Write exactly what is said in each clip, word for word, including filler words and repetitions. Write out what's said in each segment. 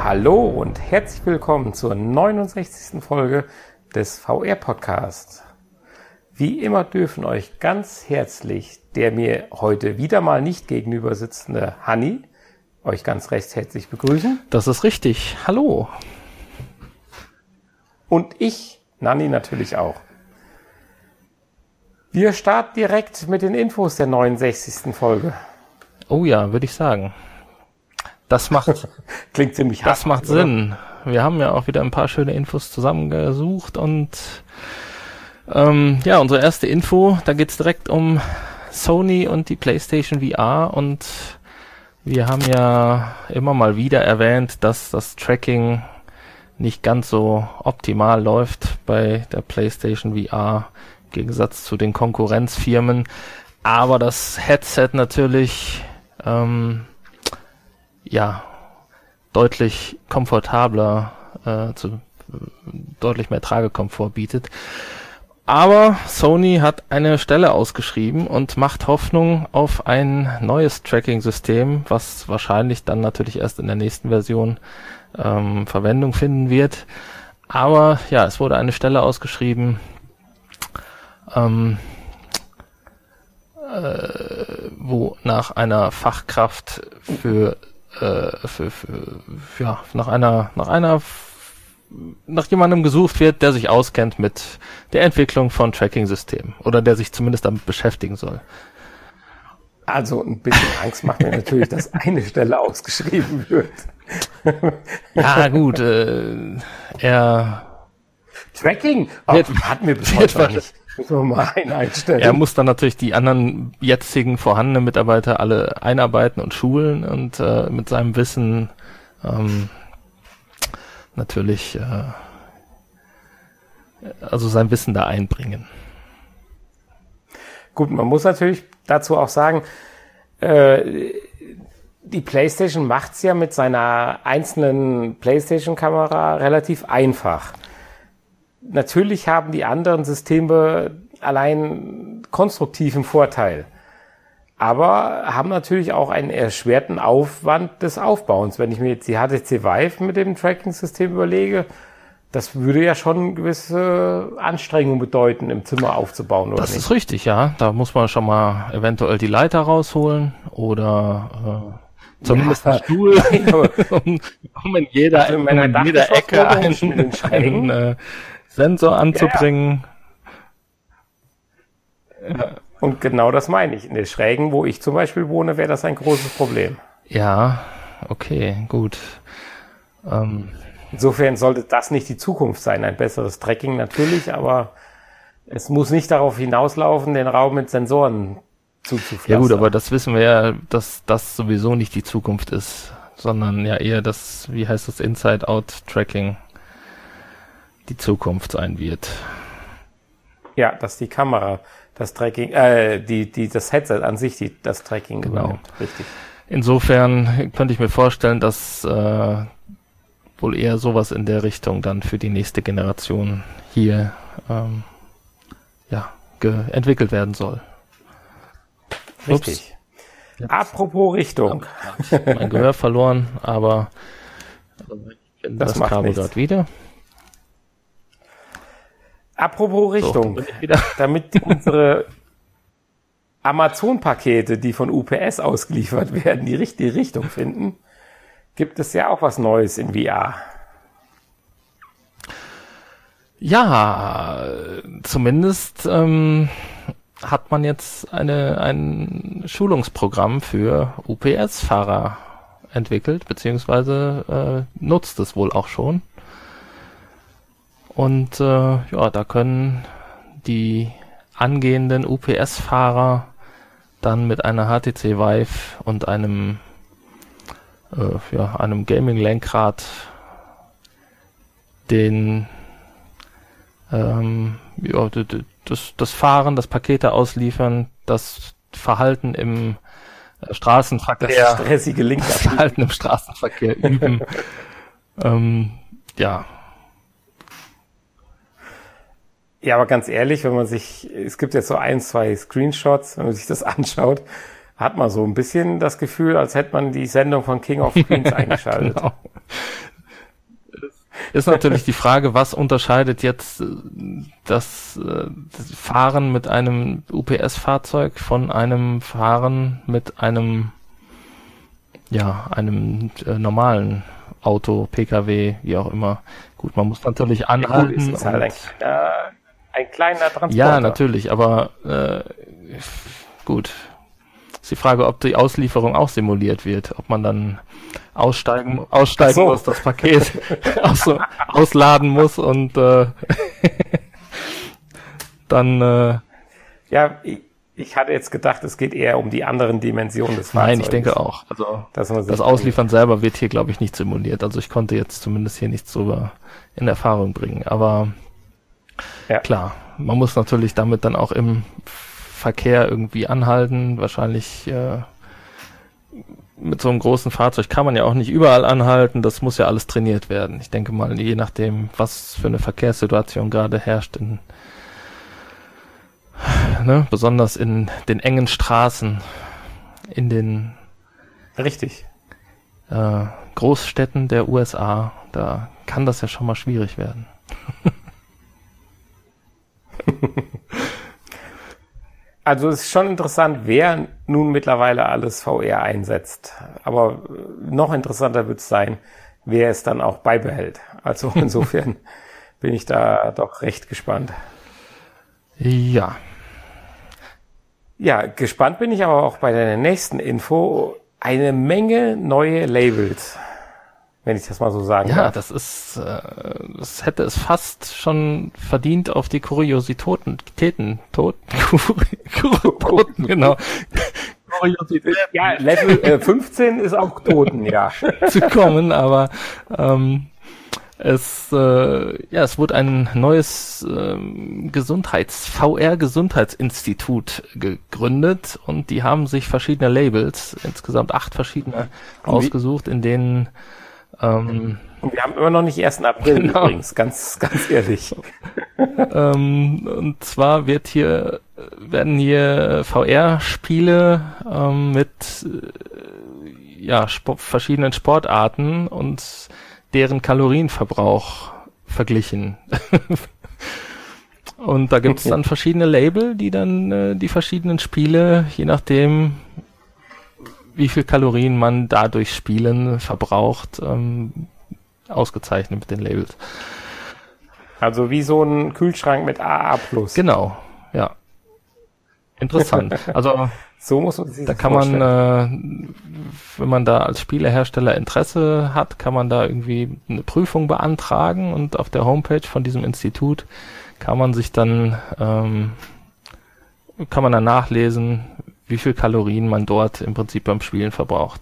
Hallo und herzlich willkommen zur neunundsechzigsten Folge des V R-Podcasts. Wie immer dürfen euch ganz herzlich der mir heute wieder mal nicht gegenüber sitzende Hanni euch ganz recht herzlich begrüßen. Das ist richtig. Hallo. Und ich, Nanni, natürlich auch. Wir starten direkt mit den Infos der neunundsechzigsten Folge. Oh ja, würde ich sagen. Das macht klingt ziemlich hart. Das macht Sinn. Wir haben ja auch wieder ein paar schöne Infos zusammengesucht und ähm, ja, unsere erste Info, da geht's direkt um Sony und die PlayStation V R und wir haben ja immer mal wieder erwähnt, dass das Tracking nicht ganz so optimal läuft bei der PlayStation V R im Gegensatz zu den Konkurrenzfirmen, aber das Headset natürlich ähm, ja deutlich komfortabler, äh, zu, äh, deutlich mehr Tragekomfort bietet. Aber Sony hat eine Stelle ausgeschrieben und macht Hoffnung auf ein neues Tracking-System, was wahrscheinlich dann natürlich erst in der nächsten Version ähm, Verwendung finden wird. Aber ja, es wurde eine Stelle ausgeschrieben, ähm, äh, wo nach einer Fachkraft für, äh, für, für, ja, nach einer, nach einer nach jemandem gesucht wird, der sich auskennt mit der Entwicklung von Tracking-Systemen oder der sich zumindest damit beschäftigen soll. Also ein bisschen Angst macht mir natürlich, dass eine Stelle ausgeschrieben wird. Ja gut, äh, er Tracking oh, wird, hatten wir bis heute nicht. Müssen wir mal einen einstellen. Er muss dann natürlich die anderen jetzigen vorhandenen Mitarbeiter alle einarbeiten und schulen und äh, mit seinem Wissen ähm, natürlich äh, also sein Wissen da einbringen. Gut, man muss natürlich dazu auch sagen, äh, die PlayStation macht's ja mit seiner einzelnen PlayStation-Kamera relativ einfach. Natürlich haben die anderen Systeme allein konstruktiven Vorteil, aber haben natürlich auch einen erschwerten Aufwand des Aufbauens. Wenn ich mir jetzt die H T C Vive mit dem Tracking-System überlege, das würde ja schon gewisse Anstrengung bedeuten, im Zimmer aufzubauen, oder das nicht? Das ist richtig, ja. Da muss man schon mal eventuell die Leiter rausholen oder äh, zumindest ja, einen Stuhl, um, um in jeder, also in um in jeder Ecke einen, einen äh, Sensor anzubringen. Ja. Ja. Und genau das meine ich. In den Schrägen, wo ich zum Beispiel wohne, wäre das ein großes Problem. Ja, okay, gut. Ähm, Insofern sollte das nicht die Zukunft sein. Ein besseres Tracking natürlich, aber es muss nicht darauf hinauslaufen, den Raum mit Sensoren zuzupflastern. Ja gut, aber das wissen wir ja, dass das sowieso nicht die Zukunft ist, sondern ja eher das, wie heißt das, Inside-Out-Tracking die Zukunft sein wird. Ja, dass die Kamera das Tracking, äh, die, die, das Headset an sich, die, das Tracking genau. übernimmt. Richtig. Insofern könnte ich mir vorstellen, dass äh, wohl eher sowas in der Richtung dann für die nächste Generation hier ähm, ja, ge- entwickelt werden soll. Richtig. Ups. Apropos Richtung. Ja, ich habe mein Gehör verloren, aber ich finde das, das Kabel gerade wieder. Apropos Richtung, so, damit unsere Amazon-Pakete, die von U P S ausgeliefert werden, die richtige Richtung finden, gibt es ja auch was Neues in V R. Ja, zumindest ähm, hat man jetzt eine, ein Schulungsprogramm für U P S-Fahrer entwickelt, beziehungsweise äh, nutzt es wohl auch schon. Und äh, ja, da können die angehenden U P S-Fahrer dann mit einer H T C Vive und einem äh, ja, einem Gaming-Lenkrad den ähm, ja, das, das Fahren, das Pakete ausliefern, das Verhalten im äh, Straßenverkehr, das stressige Lenkrad, das Verhalten im Straßenverkehr üben. ähm, ja. Ja, aber ganz ehrlich, wenn man sich, es gibt jetzt so ein, zwei Screenshots, wenn man sich das anschaut, hat man so ein bisschen das Gefühl, als hätte man die Sendung von King of Queens eingeschaltet. Genau. ist natürlich die Frage, was unterscheidet jetzt äh, das, äh, das Fahren mit einem U P S-Fahrzeug von einem Fahren mit einem, ja, einem äh, normalen Auto, P K W, wie auch immer. Gut, man muss natürlich anhalten. Ja, gut, ist halt ein, kleiner, ein kleiner Transporter. Ja, natürlich, aber äh, gut. Ist die Frage, ob die Auslieferung auch simuliert wird, ob man dann aussteigen, aussteigen so. muss, das Paket aus, ausladen muss und äh, dann äh, ja, ich, ich hatte jetzt gedacht, es geht eher um die anderen Dimensionen des Fahrzeugs. Nein, ich denke auch. Also das Ausliefern selber wird hier, glaube ich, nicht simuliert. Also ich konnte jetzt zumindest hier nichts drüber in Erfahrung bringen. Aber ja. Klar, man muss natürlich damit dann auch im Verkehr irgendwie anhalten. Wahrscheinlich äh, mit so einem großen Fahrzeug kann man ja auch nicht überall anhalten. Das muss ja alles trainiert werden. Ich denke mal, je nachdem, was für eine Verkehrssituation gerade herrscht, in, ne, besonders in den engen Straßen, in den Richtig. Äh, Großstädten der U S A, da kann das ja schon mal schwierig werden. Also es ist schon interessant, wer nun mittlerweile alles V R einsetzt. Aber noch interessanter wird es sein, wer es dann auch beibehält. Also insofern bin ich da doch recht gespannt. Ja. Ja, gespannt bin ich aber auch bei der nächsten Info. Eine Menge neue Labels, wenn ich das mal so sagen ja, darf. Ja, das ist, äh, das hätte es fast schon verdient auf die Kuriositäten, Täten, Toten, Toten, genau. Kuriositäten. Ja, Level äh, fünfzehn ist auch Toten, ja. zu kommen, aber ähm, es, äh, ja, es wurde ein neues ähm, Gesundheits-, V R-Gesundheitsinstitut gegründet und die haben sich verschiedene Labels, insgesamt acht verschiedene, ausgesucht, in denen ähm, und wir haben immer noch nicht ersten April genau. Übrigens, ganz, ganz ehrlich. ähm, und zwar wird hier, werden hier V R-Spiele ähm, mit äh, ja, Sport, verschiedenen Sportarten und deren Kalorienverbrauch verglichen. Und da gibt es dann verschiedene Label, die dann äh, die verschiedenen Spiele, je nachdem, wie viel Kalorien man dadurch Spielen verbraucht, ähm, ausgezeichnet mit den Labels. Also wie so ein Kühlschrank mit A A plus. Genau, ja. Interessant. Also so muss man sich da das kann vorstellen. man, äh, wenn man da als Spielehersteller Interesse hat, kann man da irgendwie eine Prüfung beantragen und auf der Homepage von diesem Institut kann man sich dann, ähm, kann man dann nachlesen, wie viel Kalorien man dort im Prinzip beim Spielen verbraucht.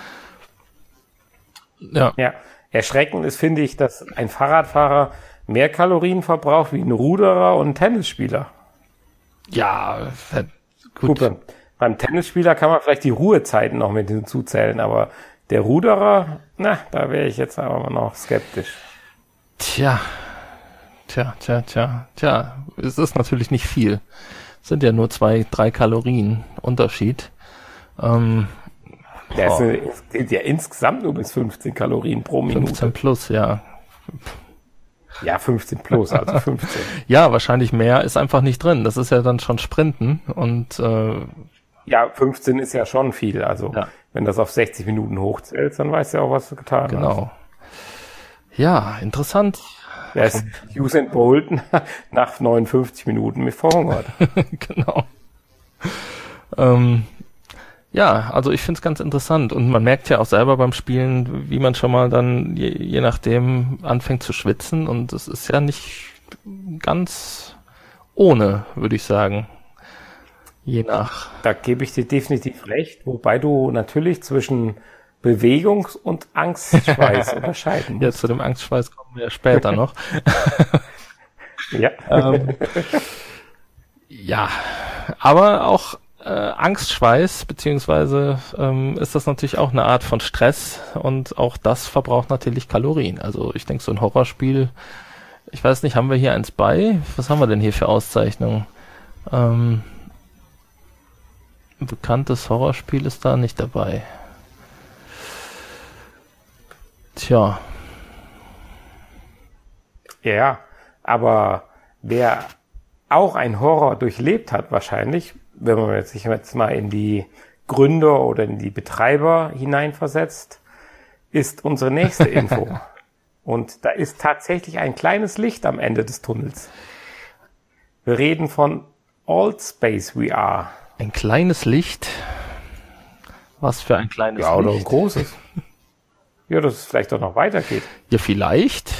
Ja. Ja, erschreckend ist, finde ich, dass ein Fahrradfahrer mehr Kalorien verbraucht wie ein Ruderer und ein Tennisspieler. Ja, gut. gut. Beim Tennisspieler kann man vielleicht die Ruhezeiten noch mit hinzuzählen, aber der Ruderer, na, da wäre ich jetzt aber noch skeptisch. Tja, tja, tja, tja, tja, es ist natürlich nicht viel. Es sind ja nur zwei, drei Kalorien Unterschied. Ähm, ja, es, sind, es geht ja insgesamt nur bis fünfzehn Kalorien pro Minute. fünfzehn plus, ja. Ja, fünfzehn plus, also fünfzehn. Ja, wahrscheinlich mehr ist einfach nicht drin. Das ist ja dann schon Sprinten und äh, ja, fünfzehn ist ja schon viel. Also ja. Wenn das auf sechzig Minuten hochzählst, dann weißt du ja auch, was du getan genau. hast. Genau. Ja, interessant. Ja, ist Usain Bolt nach neunundfünfzig Minuten mit verhungert. Genau. Ähm, ja, also ich finde es ganz interessant und man merkt ja auch selber beim Spielen, wie man schon mal dann je, je nachdem anfängt zu schwitzen und es ist ja nicht ganz ohne, würde ich sagen. Je nach. Da gebe ich dir definitiv recht, wobei du natürlich zwischen Bewegungs- und Angstschweiß unterscheiden musst. Ja, zu dem Angstschweiß kommen wir später noch. Ja. ähm, ja, aber auch äh, Angstschweiß, beziehungsweise ähm, ist das natürlich auch eine Art von Stress und auch das verbraucht natürlich Kalorien. Also ich denke, so ein Horrorspiel, ich weiß nicht, haben wir hier eins bei? Was haben wir denn hier für Auszeichnungen? Ähm, ein bekanntes Horrorspiel ist da nicht dabei. Tja. Ja, ja, aber wer auch einen Horror durchlebt hat wahrscheinlich, wenn man jetzt sich jetzt mal in die Gründer oder in die Betreiber hineinversetzt, ist unsere nächste Info. Und da ist tatsächlich ein kleines Licht am Ende des Tunnels. Wir reden von Altspace V R. Ein kleines Licht? Was für ein kleines Ja, oder ein Licht? großes. Ja, dass es vielleicht doch noch weitergeht. Ja, vielleicht.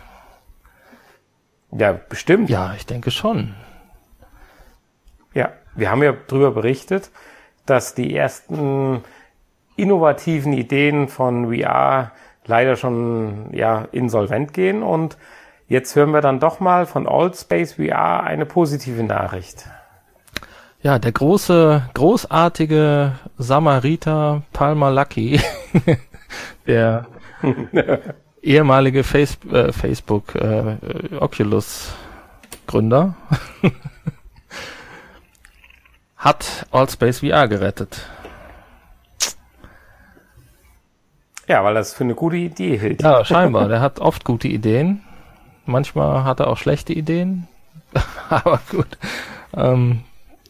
Ja, bestimmt. Ja, ich denke schon. Ja, wir haben ja darüber berichtet, dass die ersten innovativen Ideen von V R leider schon ja insolvent gehen und jetzt hören wir dann doch mal von Altspace V R eine positive Nachricht. Ja, der große, großartige Samariter Palmer Luckey, der ehemalige Face, äh, Facebook äh, Oculus Gründer, hat Altspace V R gerettet. Ja, weil das für eine gute Idee hielt. Ja, scheinbar. Der hat oft gute Ideen. Manchmal hat er auch schlechte Ideen. Aber gut. Ähm,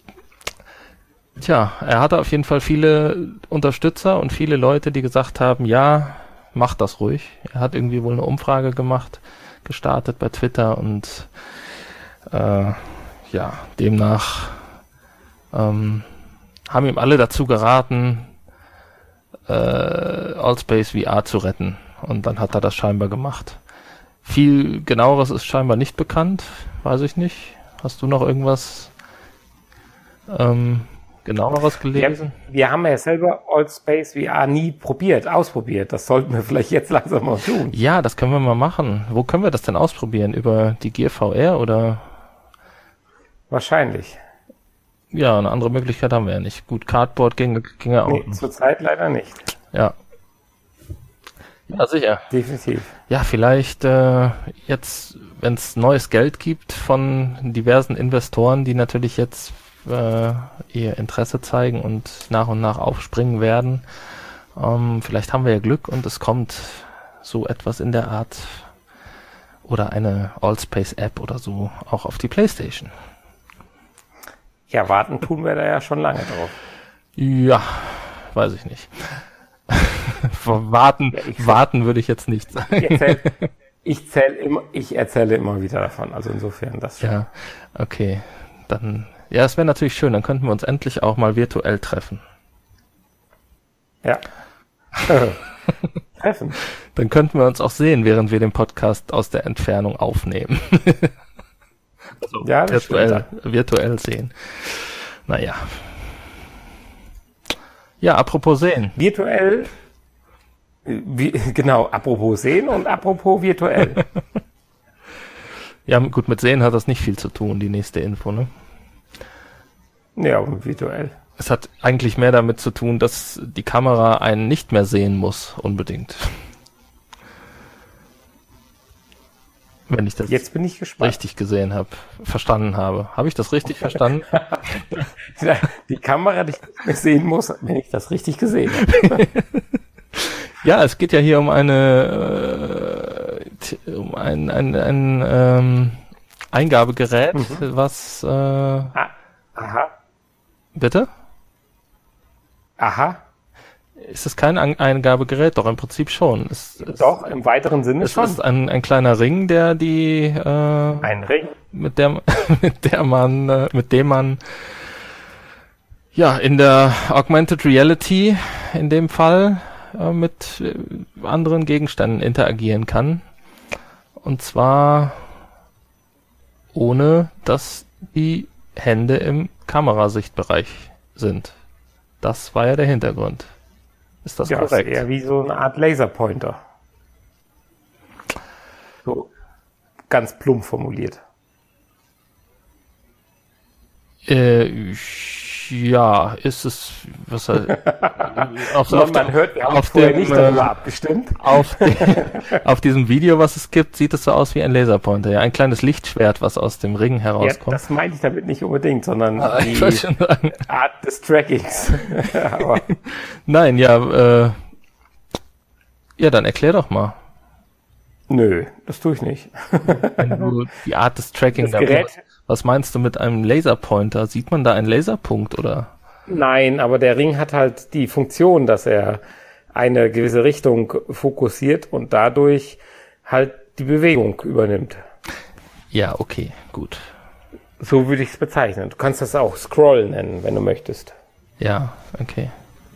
tja, er hatte auf jeden Fall viele Unterstützer und viele Leute, die gesagt haben, ja, mach das ruhig. Er hat irgendwie wohl eine Umfrage gemacht, gestartet bei Twitter und äh, ja, demnach ähm, haben ihm alle dazu geraten, äh, Altspace V R zu retten. Und dann hat er das scheinbar gemacht. Viel genaueres ist scheinbar nicht bekannt, weiß ich nicht. Hast du noch irgendwas ähm, genaueres gelesen? Wir, wir haben ja selber Altspace V R nie probiert, ausprobiert. Das sollten wir vielleicht jetzt langsam mal tun. Ja, das können wir mal machen. Wo können wir das denn ausprobieren? Über die Gear V R oder? Wahrscheinlich. Ja, eine andere Möglichkeit haben wir ja nicht. Gut, Cardboard ging, ging ja auch. Nee, zurzeit leider nicht. Ja. Ja, sicher. Definitiv. Ja, vielleicht äh, jetzt, wenn es neues Geld gibt von diversen Investoren, die natürlich jetzt äh, ihr Interesse zeigen und nach und nach aufspringen werden. Ähm, vielleicht haben wir ja Glück und es kommt so etwas in der Art oder eine Altspace-App oder so auch auf die PlayStation. Ja, warten tun wir da ja schon lange drauf. Ja, weiß ich nicht. warten, ja, warten würde ich jetzt nicht sagen. Ich erzähle, ich, zähl immer, ich erzähle immer wieder davon, also insofern das schon. Ja, okay. Dann, ja, es wäre natürlich schön, dann könnten wir uns endlich auch mal virtuell treffen. Ja. Treffen. Dann könnten wir uns auch sehen, während wir den Podcast aus der Entfernung aufnehmen. Also ja, das virtuell, virtuell sehen. Naja. Ja, apropos sehen. Virtuell, wie, genau, apropos sehen und apropos virtuell. Ja, gut, mit sehen hat das nicht viel zu tun, die nächste Info, ne? Ja, und virtuell. Es hat eigentlich mehr damit zu tun, dass die Kamera einen nicht mehr sehen muss, unbedingt. Wenn ich das Jetzt bin ich gespannt. richtig gesehen habe, verstanden habe. Habe ich das richtig verstanden? Die Kamera dich nicht mehr sehen muss, wenn ich das richtig gesehen habe. Ja, es geht ja hier um eine äh, um ein, ein, ein ähm, Eingabegerät, mhm. was äh, ah, aha. Bitte? Aha. Ist es kein An- Eingabegerät? Doch, im Prinzip schon. Es, Doch, im weiteren Sinne es schon. Es ist ein, ein kleiner Ring, der die äh, ein Ring, mit der mit der man äh, mit dem man ja in der Augmented Reality in dem Fall äh, mit äh, anderen Gegenständen interagieren kann. Und zwar ohne, dass die Hände im Kamerasichtbereich sind. Das war ja der Hintergrund. Ist das ja, korrekt? Ist eher wie so eine Art Laserpointer. So ganz plump formuliert. Äh, ja, ist es was auf, so, auf, man hört, wir haben auf vorher dem, nicht darüber abgestimmt. Auf, de, auf diesem Video, was es gibt, sieht es so aus wie ein Laserpointer. Ja, ein kleines Lichtschwert, was aus dem Ring herauskommt. Ja, das meinte ich damit nicht unbedingt, sondern ah, die Art des Trackings. Aber nein, ja, äh, ja, dann erklär doch mal. Nö, das tue ich nicht. Wenn du die Art des Tracking, das Gerät, was, was meinst du mit einem Laserpointer? Sieht man da einen Laserpunkt oder? Nein, aber der Ring hat halt die Funktion, dass er eine gewisse Richtung fokussiert und dadurch halt die Bewegung übernimmt. Ja, okay, gut. So würde ich es bezeichnen. Du kannst das auch Scroll nennen, wenn du möchtest. Ja, okay.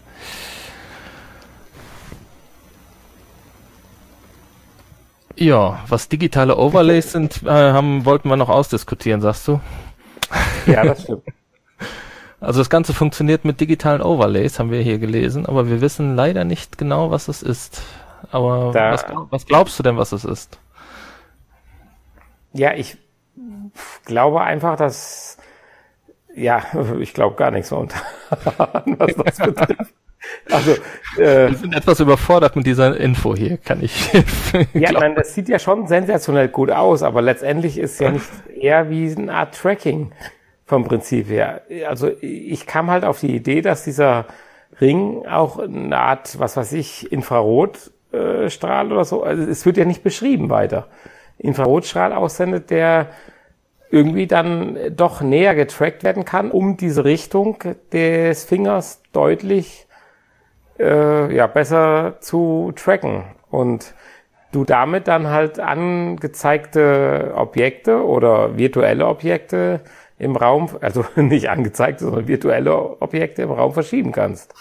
Ja, was digitale Overlays sind, äh, haben, wollten wir noch ausdiskutieren, sagst du? Ja, das stimmt. Also das Ganze funktioniert mit digitalen Overlays, haben wir hier gelesen, aber wir wissen leider nicht genau, was es ist. Aber Da, was, was glaubst du denn, was es ist? Ja, ich glaube einfach, dass, ja, ich glaube gar nichts momentan, was das betrifft. Also, äh, wir sind etwas überfordert mit dieser Info hier, kann ich. Ja, nein, das sieht ja schon sensationell gut aus, aber letztendlich ist ja nicht eher wie eine Art Tracking vom Prinzip her. Also ich kam halt auf die Idee, dass dieser Ring auch eine Art, was weiß ich, Infrarotstrahl äh, oder so, also es wird ja nicht beschrieben weiter. Infrarotstrahl aussendet, der irgendwie dann doch näher getrackt werden kann, um diese Richtung des Fingers deutlich äh, ja besser zu tracken. Und du damit dann halt angezeigte Objekte oder virtuelle Objekte im Raum, also nicht angezeigte, sondern virtuelle Objekte im Raum verschieben kannst.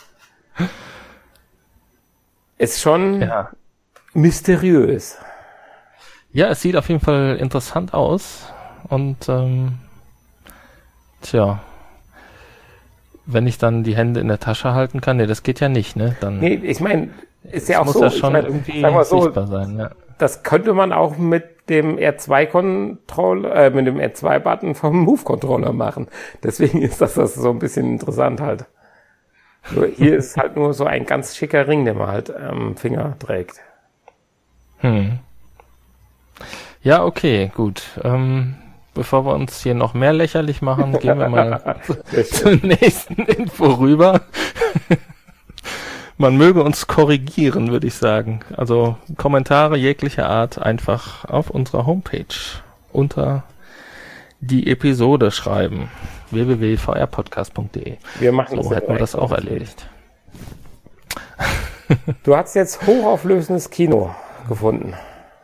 Ist schon ja. mysteriös. Ja, es sieht auf jeden Fall interessant aus. Und ähm, tja, wenn ich dann die Hände in der Tasche halten kann, nee, das geht ja nicht, ne? Dann nee, ich meine, ist ja auch muss so. Ja schon ich mein, irgendwie sag mal so, sichtbar sein, ja. Das könnte man auch mit dem R zwei Controller, äh, mit dem R zwei Button vom Move Controller machen. Deswegen ist das, das so ein bisschen interessant halt. Nur hier ist halt nur so ein ganz schicker Ring, den man halt am Finger trägt. Hm. Ja, okay, gut. Ähm, bevor wir uns hier noch mehr lächerlich machen, gehen wir mal zur nächsten Info rüber. Man möge uns korrigieren, würde ich sagen. Also Kommentare jeglicher Art einfach auf unserer Homepage unter die Episode schreiben. w w w punkt v r podcast punkt d e. Wir machen so, das hätten wir das auch erledigt. Du hast jetzt hochauflösendes Kino gefunden.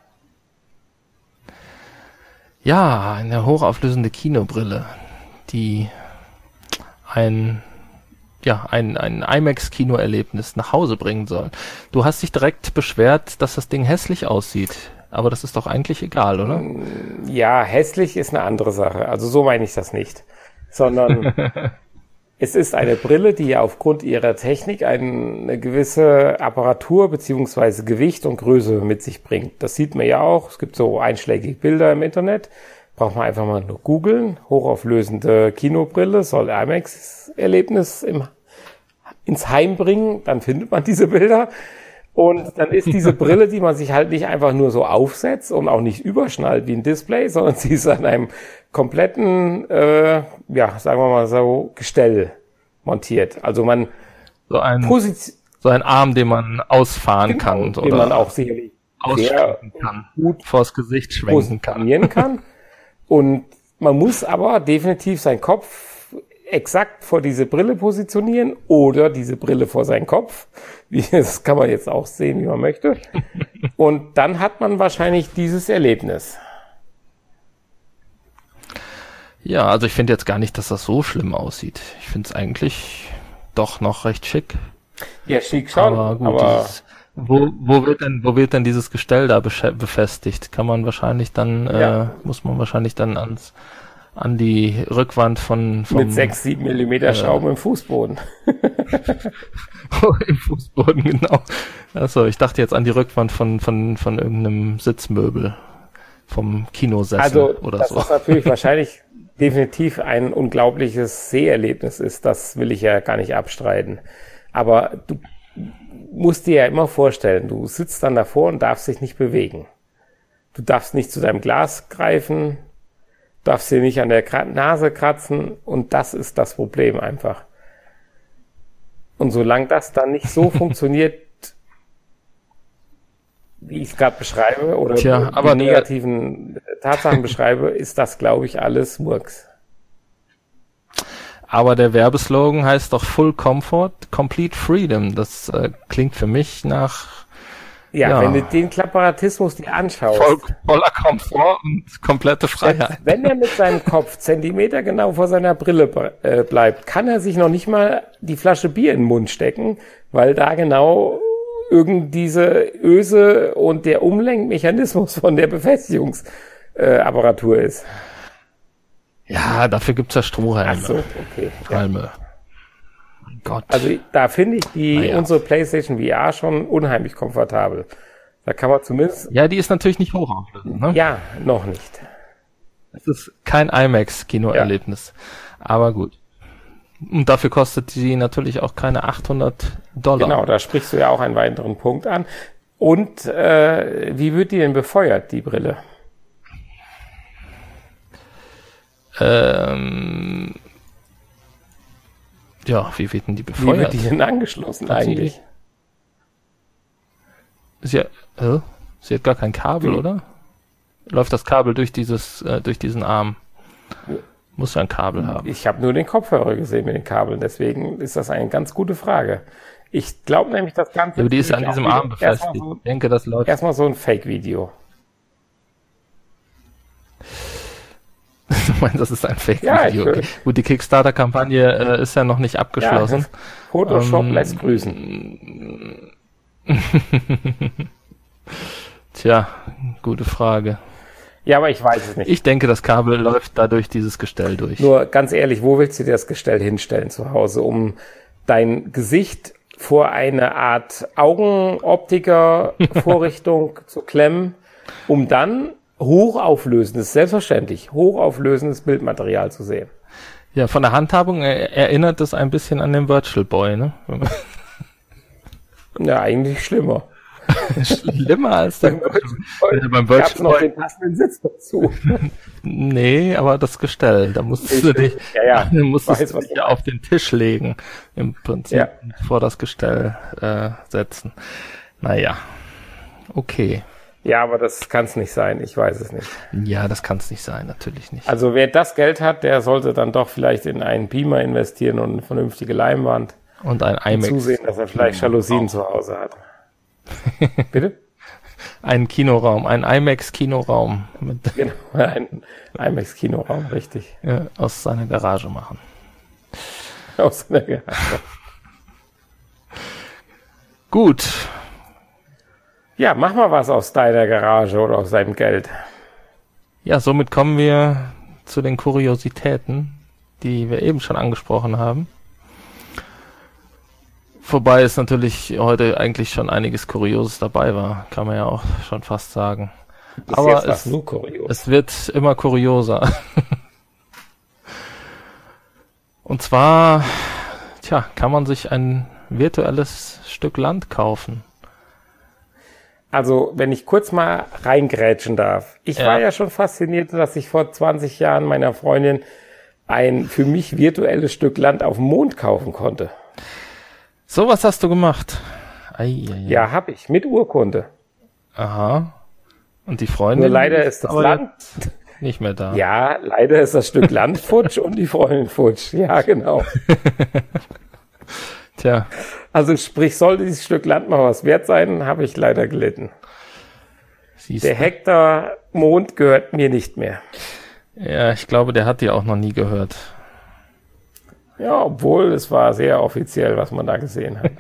Ja, eine hochauflösende Kinobrille, die ein ja, ein, ein IMAX-Kinoerlebnis nach Hause bringen soll. Du hast dich direkt beschwert, dass das Ding hässlich aussieht. Aber das ist doch eigentlich egal, oder? Ja, hässlich ist eine andere Sache. Also so meine ich das nicht. Sondern es ist eine Brille, die aufgrund ihrer Technik eine gewisse Apparatur beziehungsweise Gewicht und Größe mit sich bringt. Das sieht man ja auch. Es gibt so einschlägige Bilder im Internet. Braucht man einfach mal nur googeln. Hochauflösende Kinobrille soll IMAX-Erlebnis im, ins Heim bringen. Dann findet man diese Bilder. Und dann ist diese Brille, die man sich halt nicht einfach nur so aufsetzt und auch nicht überschnallt wie ein Display, sondern sie ist an einem kompletten, äh, ja, sagen wir mal so, Gestell montiert. Also man so ein, so ein Arm, den man ausfahren genau, kann. Den oder man auch sicherlich ausschwenken kann, gut vors Gesicht schwenken kann. kann. Und man muss aber definitiv seinen Kopf exakt vor diese Brille positionieren oder diese Brille vor seinen Kopf. Das kann man jetzt auch sehen, wie man möchte. Und dann hat man wahrscheinlich dieses Erlebnis. Ja, also ich finde jetzt gar nicht, dass das so schlimm aussieht. Ich finde es eigentlich doch noch recht schick. Ja, schick schon. Aber gut, aber dieses, wo, wo wird denn, wo wird denn dieses Gestell da befestigt? Kann man wahrscheinlich dann, ja. äh, muss man wahrscheinlich dann ans an die Rückwand von vom, mit sechs, sieben Millimeter Schrauben äh, im Fußboden. Oh, im Fußboden, genau. Achso, ich dachte jetzt an die Rückwand von von von irgendeinem Sitzmöbel vom Kinosessel also, oder das so. Ist natürlich wahrscheinlich definitiv ein unglaubliches Seherlebnis ist, das will ich ja gar nicht abstreiten. Aber du musst dir ja immer vorstellen, du sitzt dann davor und darfst dich nicht bewegen. Du darfst nicht zu deinem Glas greifen, darfst dir nicht an der Nase kratzen und das ist das Problem einfach. Und solange das dann nicht so funktioniert, wie wie ich es gerade beschreibe, oder Tja, die aber negativen Tatsachen beschreibe, ist das, glaube ich, alles Murks. Aber der Werbeslogan heißt doch Full Comfort, Complete Freedom. Das äh, klingt für mich nach... Ja, Ja. wenn du den Klapparatismus dir anschaust, Voll, voller Komfort und komplette Freiheit. selbst wenn er mit seinem Kopf Zentimeter genau vor seiner Brille bre- äh, bleibt, kann er sich noch nicht mal die Flasche Bier in den Mund stecken, weil da genau irgend diese Öse und der Umlenkmechanismus von der Befestigungsapparatur äh, Apparatur ist. Ja, dafür gibt's ja Strohhalme. Ach so, okay. Ja. Halme. Mein Gott. Also da finde ich die Naja. unsere PlayStation V R schon unheimlich komfortabel. Da kann man zumindest, Ja, die ist natürlich nicht hochauflösend. Ne? ja, noch nicht. Es ist kein IMAX-Kinoerlebnis. Aber gut. Und dafür kostet die natürlich auch keine achthundert Dollar. Genau, da sprichst du ja auch einen weiteren Punkt an. Und äh, wie wird die denn befeuert, die Brille? Ähm, ja, wie wird denn die Wie befeuert? wird die denn angeschlossen Hat sie- eigentlich? Sie, hat- äh, sie hat gar kein Kabel, Hm. oder? Läuft das Kabel durch dieses, äh, durch diesen Arm? Muss ja ein Kabel haben. Ich habe nur den Kopfhörer gesehen mit den Kabeln, deswegen ist das eine ganz gute Frage. Ich glaube nämlich, das Ganze Ja, aber die ist ja an auch diesem wieder Arm befestigt. Erstmal so, Ich denke, das läuft. erstmal so ein Fake-Video. Du meinst, das ist ein Ja, Fake-Video. ich- Okay. Gut, die Kickstarter-Kampagne äh, ist ja noch nicht Ja, abgeschlossen. Photoshop Ähm, lässt grüßen. Tja, gute Frage. Ja, aber ich weiß es nicht. Ich denke, das Kabel läuft da durch dieses Gestell durch. Nur ganz ehrlich, wo willst du dir das Gestell hinstellen zu Hause, um dein Gesicht vor eine Art Augenoptiker-Vorrichtung zu klemmen, um dann hochauflösendes, selbstverständlich, hochauflösendes Bildmaterial zu sehen? Ja, von der Handhabung er erinnert es ein bisschen an den Virtual Boy, ne? Ja, eigentlich schlimmer. Schlimmer als der Virtual Boy. Beim Ich hab's Virtual noch Boy. den passenden Sitz dazu. Nee, aber das Gestell, da musstest du dich, Ja, ja, da musstest weiß, du was dich du ja auf den Tisch legen, im Prinzip, Ja. vor das Gestell äh, setzen. Naja, okay. Ja, aber das kann's nicht sein. Ich weiß es nicht. Ja, das kann es nicht sein, natürlich nicht. Also wer das Geld hat, der sollte dann doch vielleicht in einen Beamer investieren und eine vernünftige Leinwand. Und ein IMAX, Zusehen, dass er vielleicht Jalousien zu Hause hat. Bitte? einen Kinoraum, ein IMAX-Kinoraum mit Genau, ein IMAX-Kinoraum, richtig. äh, aus seiner Garage machen. Aus der Garage. Gut, Ja, mach mal was aus deiner Garage oder aus deinem Geld. ja, somit kommen wir zu den Kuriositäten, die wir eben schon angesprochen haben. Wobei es natürlich heute eigentlich schon einiges Kurioses dabei war, kann man ja auch schon fast sagen. Bis Aber jetzt war's es, nur kurios. es wird immer kurioser. Und zwar, tja, kann man sich ein virtuelles Stück Land kaufen. Also, wenn ich kurz mal reingrätschen darf. Ich Ja. war ja schon fasziniert, dass ich vor zwanzig Jahren meiner Freundin ein für mich virtuelles Stück Land auf dem Mond kaufen konnte. So was hast du gemacht. Ei, ei, ei. Ja, hab ich, mit Urkunde. Aha. Und die Freundin? Nur leider ist das aber Land, jetzt nicht mehr da. ja, leider ist das Stück Land futsch und die Freundin futsch. Ja, genau. Tja, Also sprich, sollte dieses Stück Land mal was wert sein, habe ich leider gelitten. siehst Der du. Hektar Mond gehört mir nicht mehr. Ja, ich glaube, der hat die auch noch nie gehört. Ja, obwohl es war sehr offiziell, was man da gesehen hat.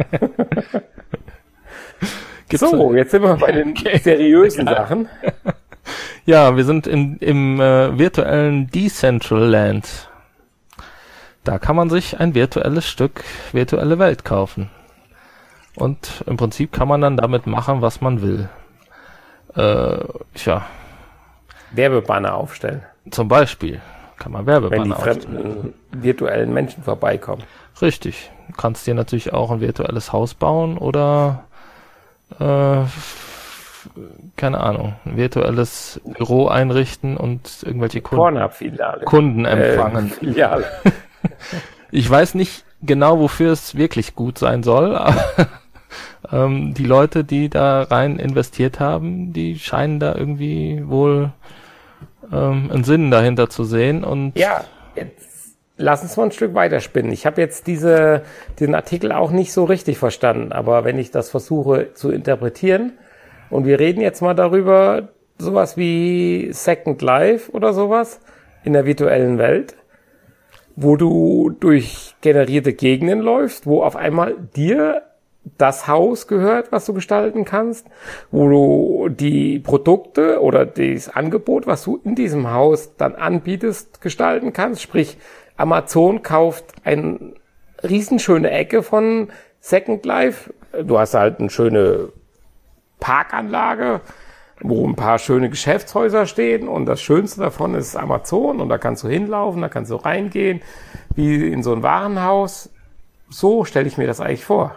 Gibt's So, jetzt sind wir bei den seriösen Sachen. Ja, wir sind in, im äh, virtuellen Decentraland. Da kann man sich ein virtuelles Stück virtuelle Welt kaufen. Und im Prinzip kann man dann damit machen, was man will. Äh, tja, Werbebanner aufstellen, zum Beispiel kann man wenn die Werbebanner aufstellen. fremden virtuellen Menschen vorbeikommen. Richtig. Du kannst dir natürlich auch ein virtuelles Haus bauen oder äh, keine Ahnung, ein virtuelles Büro einrichten und irgendwelche Kunden, Pornhub-Filiale. Kunden Äh, empfangen. Filiale. Ich weiß nicht genau, wofür es wirklich gut sein soll, aber ähm, die Leute, die da rein investiert haben, die scheinen da irgendwie wohl ähm, einen Sinn dahinter zu sehen. Und ja, jetzt lass uns mal ein Stück weiterspinnen. Ich habe jetzt diese, diesen Artikel auch nicht so richtig verstanden, aber wenn ich das versuche zu interpretieren, und wir reden jetzt mal darüber, sowas wie Second Life oder sowas in der virtuellen Welt, wo du durch generierte Gegenden läufst, wo auf einmal dir das Haus gehört, was du gestalten kannst, wo du die Produkte oder das Angebot, was du in diesem Haus dann anbietest, gestalten kannst. Sprich, Amazon kauft eine riesenschöne Ecke von Second Life. Du hast halt eine schöne Parkanlage, wo ein paar schöne Geschäftshäuser stehen, und das Schönste davon ist Amazon, und da kannst du hinlaufen, da kannst du reingehen, wie in so ein Warenhaus. So stelle ich mir das eigentlich vor.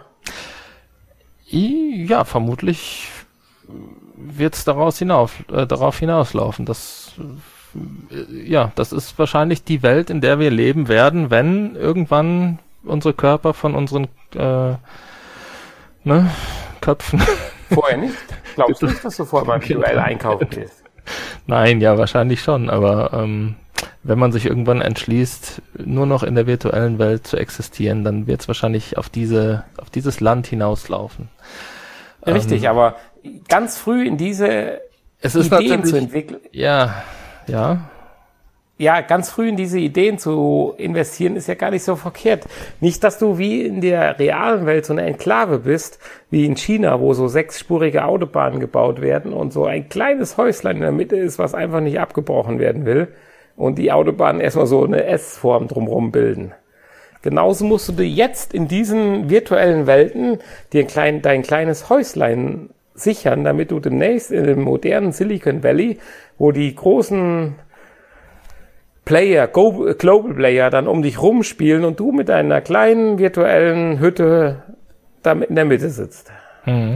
Ja, vermutlich wird es daraus hinauf, äh, darauf hinauslaufen. Das, äh, ja, das ist wahrscheinlich die Welt, in der wir leben werden, wenn irgendwann unsere Körper von unseren äh, ne, Köpfen. Vorher nicht? Glaubst du nicht, dass du vorher mal virtuell einkaufen gehst? Nein, ja, wahrscheinlich schon, aber ähm, wenn man sich irgendwann entschließt, nur noch in der virtuellen Welt zu existieren, dann wird es wahrscheinlich auf diese, auf dieses Land hinauslaufen. Richtig, ähm, aber ganz früh in diese es ist Ideen zu entwickeln. Ja, ja. Ja, ganz früh in diese Ideen zu investieren, ist ja gar nicht so verkehrt. Nicht, dass du wie in der realen Welt so eine Enklave bist, wie in China, wo so sechsspurige Autobahnen gebaut werden und so ein kleines Häuslein in der Mitte ist, was einfach nicht abgebrochen werden will, und die Autobahnen erstmal so eine S-Form drumherum bilden. Genauso musst du dir jetzt in diesen virtuellen Welten dir ein klein, dein kleines Häuslein sichern, damit du demnächst in dem modernen Silicon Valley, wo die großen Player, Global Player dann um dich rumspielen und du mit deiner kleinen virtuellen Hütte da in der Mitte sitzt. Mhm.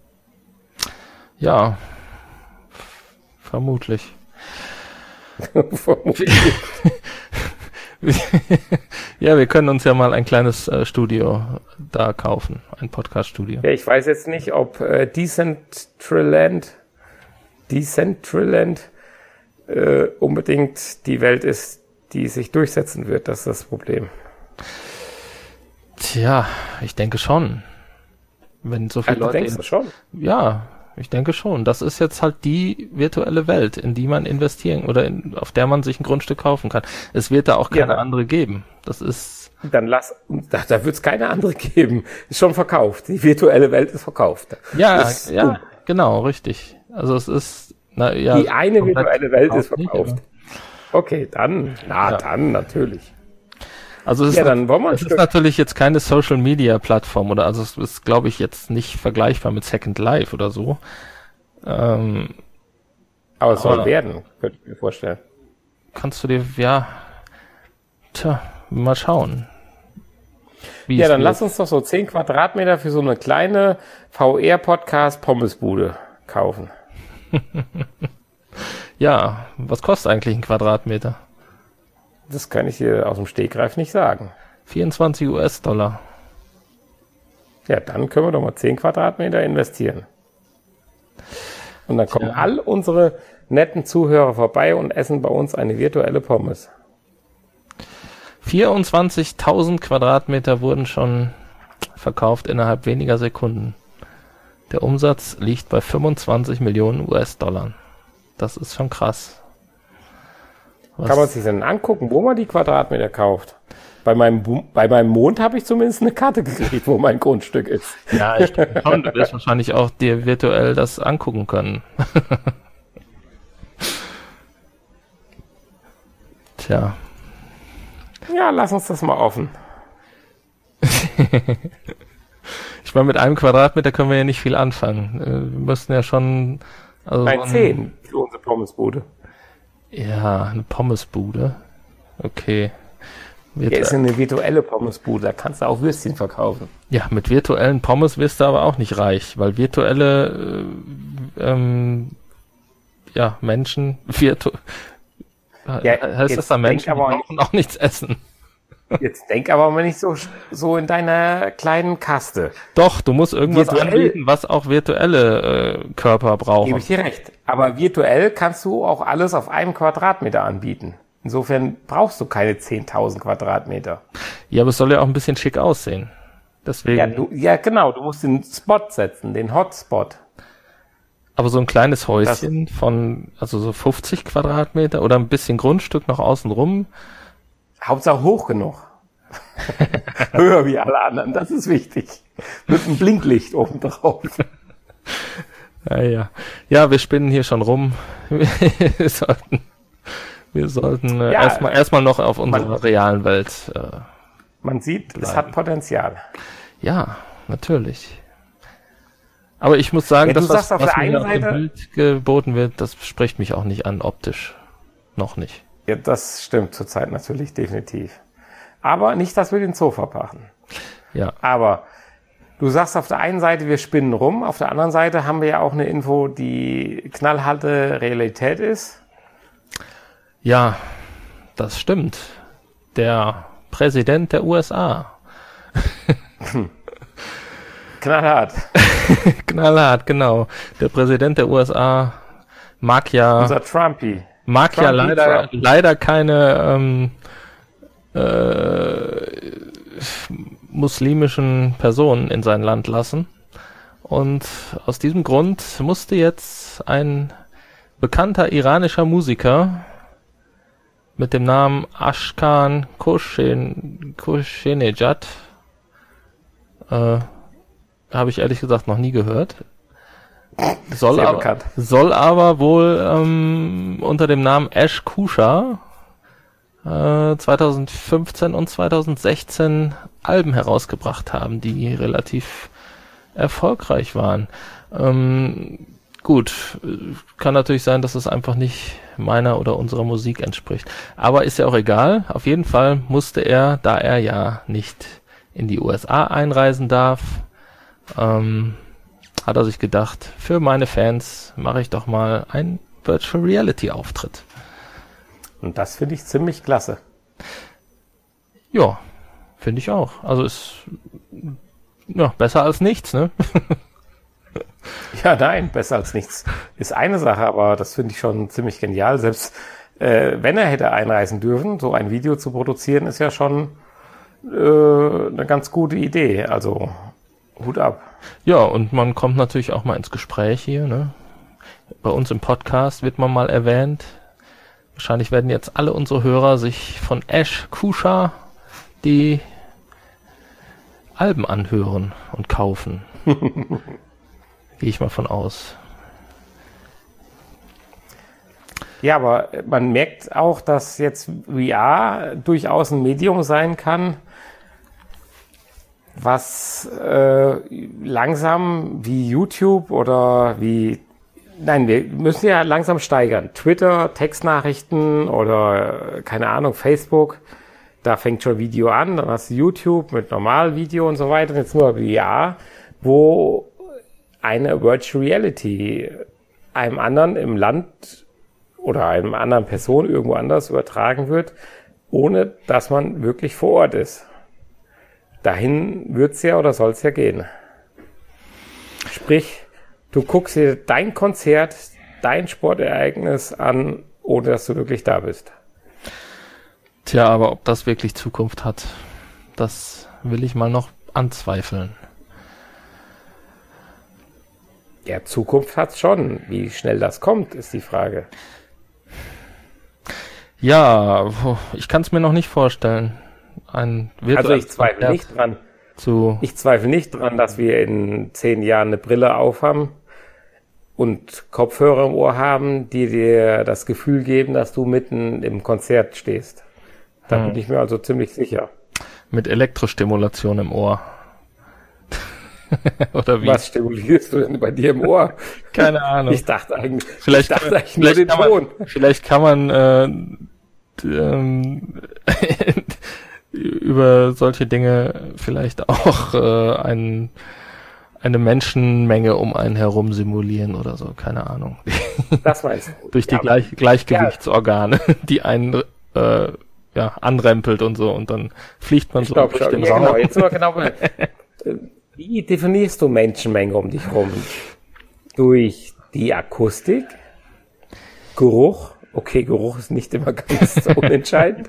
Ja, vermutlich. vermutlich. Ja, wir können uns ja mal ein kleines äh, Studio da kaufen, ein Podcast-Studio. Ja, ich weiß jetzt nicht, ob äh, Decentraland, Decentraland äh, unbedingt die Welt ist, die sich durchsetzen wird. Das ist das Problem. Tja, ich denke schon. Wenn so viele ja, Leute... Du denkst schon? Ja, ich denke schon. Das ist jetzt halt die virtuelle Welt, in die man investieren oder in, auf der man sich ein Grundstück kaufen kann. Es wird da auch keine ja, andere geben. Das ist... Dann lass... Da, da wird es keine andere geben. Ist schon verkauft. Die virtuelle Welt ist verkauft. Ja, ist ja, dumm. Genau, richtig. Also es ist... Na, ja, die eine virtuelle Welt ist verkauft. Nicht, okay, dann, na ja. dann natürlich. Also es, ja, ist, dann wollen wir es ist natürlich jetzt keine Social Media Plattform oder also es ist, glaube ich, jetzt nicht vergleichbar mit Second Life oder so. Ähm, aber es soll werden, könnte ich mir vorstellen. Kannst du dir, ja, tja, mal schauen. Wie ja, dann lass uns doch so zehn Quadratmeter für so eine kleine V R-Podcast-Pommesbude kaufen. Ja, was kostet eigentlich ein Quadratmeter? Das kann ich dir aus dem Stegreif nicht sagen. vierundzwanzig US-Dollar. Ja, dann können wir doch mal zehn Quadratmeter investieren. Und dann kommen ja. all unsere netten Zuhörer vorbei und essen bei uns eine virtuelle Pommes. vierundzwanzigtausend Quadratmeter wurden schon verkauft innerhalb weniger Sekunden. Der Umsatz liegt bei fünfundzwanzig Millionen US-Dollar. Das ist schon krass. Was? Kann man sich denn angucken, wo man die Quadratmeter kauft? Bei meinem, bei meinem Mond habe ich zumindest eine Karte gekriegt, wo mein Grundstück ist. Ja, ich denke schon. Du wirst wahrscheinlich auch dir virtuell das angucken können. Tja. Ja, lass uns das mal offen. Ich meine, mit einem Quadratmeter können wir ja nicht viel anfangen. Wir müssten ja schon... Also Nein, so zehn für unsere Pommesbude. Ja, eine Pommesbude. Okay. Ja, ist eine virtuelle Pommesbude, da kannst du auch Würstchen verkaufen. Ja, mit virtuellen Pommes wirst du aber auch nicht reich, weil virtuelle äh, ähm, ja, Menschen, virtu ja, heißt das da Menschen, die brauchen auch nichts essen. Jetzt denk aber mal nicht so, so in deiner kleinen Kaste. Doch, du musst irgendwas Virtuell- anbieten, was auch virtuelle äh, Körper brauchen. Gebe ich dir recht. Aber virtuell kannst du auch alles auf einem Quadratmeter anbieten. Insofern brauchst du keine zehntausend Quadratmeter. Ja, aber es soll ja auch ein bisschen schick aussehen. Deswegen. Ja, du, ja, genau. Du musst den Spot setzen, den Hotspot. Aber so ein kleines Häuschen von, also so fünfzig Quadratmeter oder ein bisschen Grundstück noch außen rum. Hauptsache hoch genug. Höher wie alle anderen, das ist wichtig. Mit einem Blinklicht oben drauf. Ja, ja. Ja, wir spinnen hier schon rum. Wir sollten, wir sollten äh, Ja, erstmal erstmal noch auf unserer man- realen Welt. Äh, Man sieht, es Bleiben. hat Potenzial. ja, natürlich. Aber ich muss sagen, Ja, du dass das, sagst auf was der mir einen auf dem Seite- Bild geboten wird, das spricht mich auch nicht an, optisch. Noch nicht. Ja, das stimmt zurzeit natürlich definitiv. Aber nicht, dass wir den Zoo verpachten. Ja. Aber du sagst auf der einen Seite, wir spinnen rum, auf der anderen Seite haben wir ja auch eine Info, die knallharte Realität ist. Ja, das stimmt. Der Präsident der U S A. Knallhart. Knallhart, genau. Der Präsident der U S A mag ja, Unser Trumpy. mag ja Trumpy leider, Trump. leider keine ähm, äh, muslimischen Personen in sein Land lassen. Und aus diesem Grund musste jetzt ein bekannter iranischer Musiker mit dem Namen Ashkan Koshen, Koshenejad, äh, habe ich ehrlich gesagt noch nie gehört. Soll Sehr aber, bekannt. soll aber wohl ähm, unter dem Namen Ash Kusha äh, zwanzig fünfzehn und zwanzig sechzehn Alben herausgebracht haben, die relativ erfolgreich waren. Ähm, gut, kann natürlich sein, dass es einfach nicht meiner oder unserer Musik entspricht. Aber ist ja auch egal. Auf jeden Fall musste er, da er ja nicht in die U S A einreisen darf, ähm, hat er sich gedacht, für meine Fans mache ich doch mal einen Virtual Reality Auftritt. Und das finde ich ziemlich klasse. Ja, finde ich auch. Also ist ja besser als nichts, ne? Ja, nein, besser als nichts. Ist eine Sache, aber das finde ich schon ziemlich genial. Selbst äh, wenn er hätte einreisen dürfen, so ein Video zu produzieren, ist ja schon äh, eine ganz gute Idee. Also Hut ab. Ja, und man kommt natürlich auch mal ins Gespräch hier, ne? Bei uns im Podcast wird man mal erwähnt. Wahrscheinlich werden jetzt alle unsere Hörer sich von Ash Kusha die Alben anhören und kaufen. Gehe ich mal von aus. Ja, aber man merkt auch, dass jetzt V R durchaus ein Medium sein kann, was äh, langsam wie YouTube oder wie, nein, wir müssen ja langsam steigern. Twitter, Textnachrichten oder, keine Ahnung, Facebook, da fängt schon Video an, dann hast du YouTube mit Normalvideo und so weiter, und jetzt nur V R, wo eine Virtual Reality einem anderen im Land oder einem anderen Person irgendwo anders übertragen wird, ohne dass man wirklich vor Ort ist. Dahin wird's ja oder soll's ja gehen. Sprich, du guckst dir dein Konzert, dein Sportereignis an, ohne dass du wirklich da bist. Tja, aber ob das wirklich Zukunft hat, das will ich mal noch anzweifeln. Ja, Zukunft hat's schon. Wie schnell das kommt, ist die Frage. Ja, ich kann es mir noch nicht vorstellen. Ein Also ich zweifle Konzert nicht dran. zu Ich zweifle nicht dran, dass wir in zehn Jahren eine Brille aufhaben und Kopfhörer im Ohr haben, die dir das Gefühl geben, dass du mitten im Konzert stehst. Da Hm. bin ich mir also ziemlich sicher. mit Elektrostimulation im Ohr. Oder wie? Was stimulierst du denn bei dir im Ohr? Keine Ahnung. Ich dachte eigentlich, Vielleicht, ich dachte eigentlich nur vielleicht, den kann Ton. man, vielleicht kann man äh, d- ähm, über solche Dinge vielleicht auch äh, ein, eine Menschenmenge um einen herum simulieren oder so, keine Ahnung. Das meinst du. Durch die Ja, Gleich Gleichgewichtsorgane, die einen äh, ja, anrempelt und so und dann fliegt man so Stopp, durch stopp. den Ja, Raum. genau. Jetzt mal genau. Wie definierst du Menschenmenge um dich rum? Durch die Akustik? Geruch? Okay, Geruch ist nicht immer ganz unentscheidend.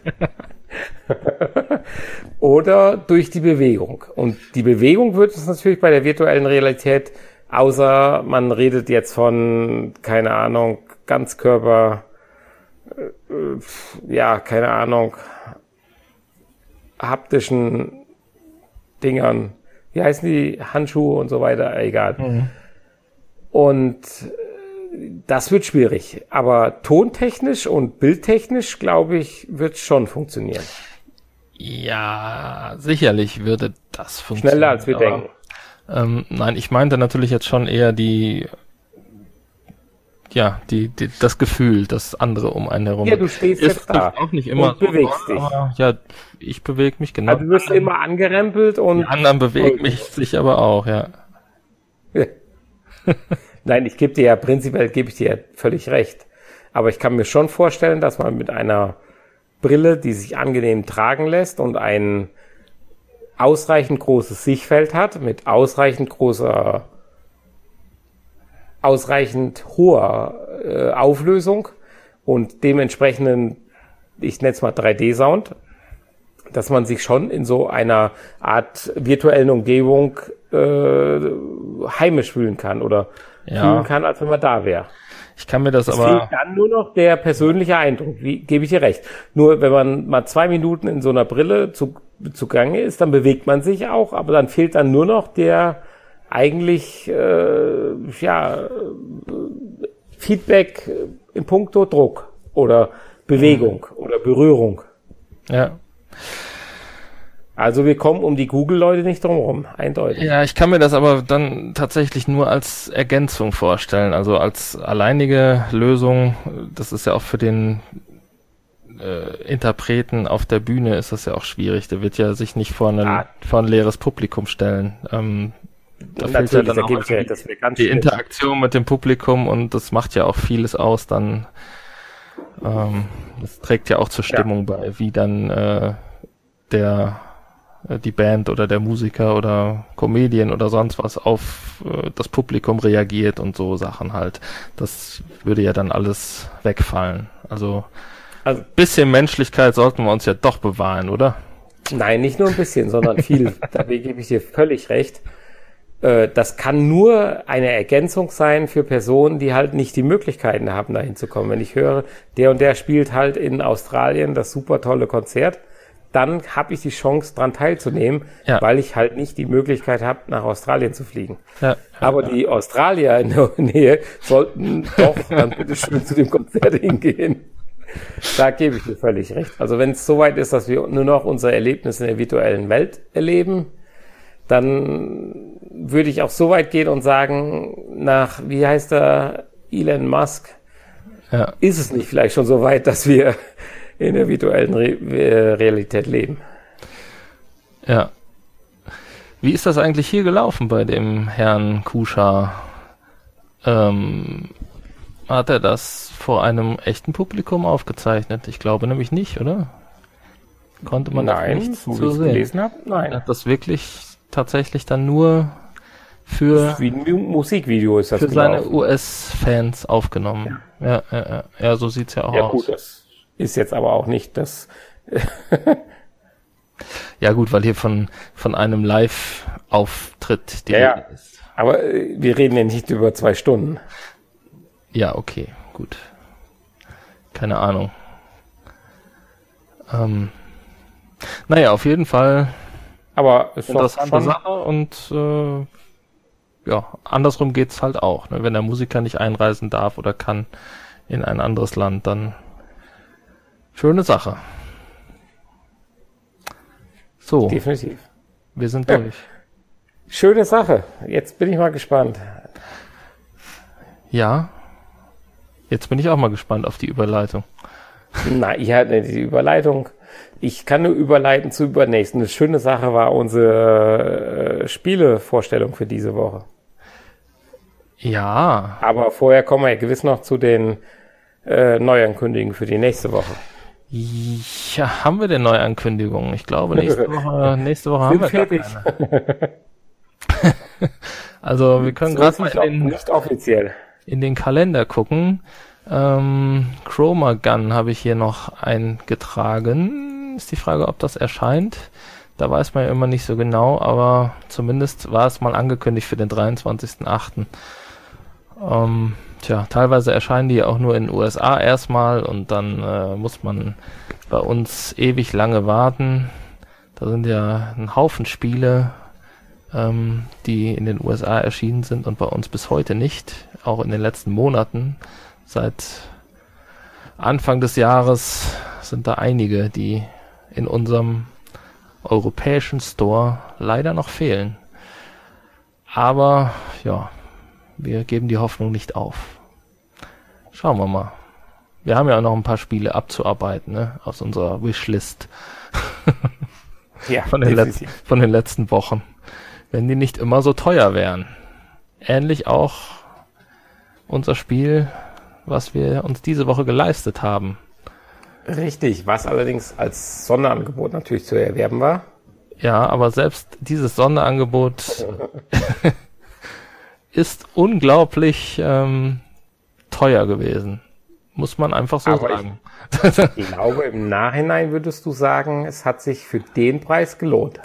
Oder durch die Bewegung. Und die Bewegung wird es natürlich bei der virtuellen Realität, außer man redet jetzt von, keine Ahnung, Ganzkörper, äh, ja, keine Ahnung, haptischen Dingern. Wie heißen die? Handschuhe und so weiter, egal. Mhm. Und das wird schwierig. Aber tontechnisch und bildtechnisch, glaube ich, wird es schon funktionieren. Ja, sicherlich würde das funktionieren. Schneller als wir aber, denken. Ähm, nein, ich meinte natürlich jetzt schon eher die, ja, die, die das Gefühl, das andere um einen herum. Ja, du stehst ist jetzt da auch nicht immer und bewegst so, dich. Aber, ja, ich bewege mich genau. Also du wirst immer angerempelt und... Die anderen bewegen mich sich aber auch, ja. Nein, ich gebe dir ja, prinzipiell gebe ich dir ja völlig recht. Aber ich kann mir schon vorstellen, dass man mit einer Brille, die sich angenehm tragen lässt und ein ausreichend großes Sichtfeld hat, mit ausreichend großer, ausreichend hoher äh, Auflösung und dementsprechenden, ich nenne es mal drei D-Sound, dass man sich schon in so einer Art virtuellen Umgebung äh, heimisch fühlen kann oder Ja. fühlen kann, als wenn man da wäre. Ich kann mir das Es aber... fehlt dann nur noch der persönliche Eindruck, wie, gebe ich dir recht. Nur wenn man mal zwei Minuten in so einer Brille zu, zugange ist, dann bewegt man sich auch, aber dann fehlt dann nur noch der eigentlich äh, ja Feedback in puncto Druck oder Bewegung mhm. oder Berührung. Ja. Also wir kommen um die Google-Leute nicht drum herum, eindeutig. Ja, ich kann mir das aber dann tatsächlich nur als Ergänzung vorstellen, also als alleinige Lösung. Das ist ja auch für den äh, Interpreten auf der Bühne ist das ja auch schwierig. Der wird ja sich nicht vor, einen, ah. vor ein leeres Publikum stellen. Ähm, da fehlt ja dann da auch gebe ich ja, das wäre ganz die schlimm. Interaktion mit dem Publikum und das macht ja auch vieles aus. Dann ähm, das trägt ja auch zur Stimmung ja. bei, wie dann äh, der die Band oder der Musiker oder Comedian oder sonst was auf äh, das Publikum reagiert und so Sachen halt. Das würde ja dann alles wegfallen. Also, also bisschen Menschlichkeit sollten wir uns ja doch bewahren, oder? Nein, nicht nur ein bisschen, sondern viel. Da gebe ich dir völlig recht. Äh, das kann nur eine Ergänzung sein für Personen, die halt nicht die Möglichkeiten haben, da hinzukommen. Wenn ich höre, der und der spielt halt in Australien das super tolle Konzert, dann habe ich die Chance, dran teilzunehmen, ja. weil ich halt nicht die Möglichkeit habe, nach Australien zu fliegen. Ja, ja, Aber ja. die Australier in der Nähe sollten doch dann bitte schön zu dem Konzert hingehen. Da gebe ich dir völlig recht. Also wenn es soweit ist, dass wir nur noch unser Erlebnis in der virtuellen Welt erleben, dann würde ich auch so weit gehen und sagen, nach, wie heißt der, Elon Musk, ja. ist es nicht vielleicht schon so weit, dass wir in der virtuellen Re- Realität leben. Ja. Wie ist das eigentlich hier gelaufen bei dem Herrn Kuscha? Ähm, hat er das vor einem echten Publikum aufgezeichnet? Ich glaube nämlich nicht, oder? Konnte man Nein, das nicht so so wie ich sehen? gelesen habe, nein. Er hat das wirklich tatsächlich dann nur für wie ein Musikvideo ist das für gelaufen. seine U S-Fans aufgenommen. Ja, ja, ja, ja. ja so sieht's ja auch ja, aus. Gut, das ist jetzt aber auch nicht das. Ja gut, weil hier von von einem Live-Auftritt die ja, Rede ja. ist. Aber äh, wir reden ja nicht über zwei Stunden. Ja, okay, gut. Keine Ahnung. Ähm, naja, auf jeden Fall. Aber es ist interessante Sache und äh, ja, andersrum geht's halt auch. Ne? Wenn der Musiker nicht einreisen darf oder kann in ein anderes Land, dann schöne Sache. So. Definitiv. Wir sind durch. Ja. Schöne Sache. Jetzt bin ich mal gespannt. Ja. Jetzt bin ich auch mal gespannt auf die Überleitung. Na, ja, die Überleitung. Ich kann nur überleiten zu übernächsten. Eine schöne Sache war unsere äh, Spielevorstellung für diese Woche. Ja. Aber vorher kommen wir ja gewiss noch zu den äh, Neuankündigungen für die nächste Woche. Ja, haben wir denn Neuankündigungen? Ich glaube, nächste Woche, nächste Woche haben wir gar keine. Also, wir können gerade mal in den, nicht offiziell. in den Kalender gucken. Ähm, Chroma Gun habe ich hier noch eingetragen. Ist die Frage, ob das erscheint. Da weiß man ja immer nicht so genau, aber zumindest war es mal angekündigt für den dreiundzwanzigsten achten Ähm, tja, teilweise erscheinen die ja auch nur in den U S A erstmal und dann äh, muss man bei uns ewig lange warten. Da sind ja ein Haufen Spiele, ähm, die in den U S A erschienen sind und bei uns bis heute nicht. Auch in den letzten Monaten. Seit Anfang des Jahres sind da einige, die in unserem europäischen Store leider noch fehlen. Aber ja, wir geben die Hoffnung nicht auf. Schauen wir mal. Wir haben ja auch noch ein paar Spiele abzuarbeiten, ne, aus unserer Wishlist. Ja, von, den letzten, von den letzten Wochen. Wenn die nicht immer so teuer wären. Ähnlich auch unser Spiel, was wir uns diese Woche geleistet haben. Richtig, was allerdings als Sonderangebot natürlich zu erwerben war. Ja, aber selbst dieses Sonderangebot ist unglaublich ähm, teuer gewesen. Muss man einfach so aber sagen. Ich, ich glaube, im Nachhinein würdest du sagen, es hat sich für den Preis gelohnt.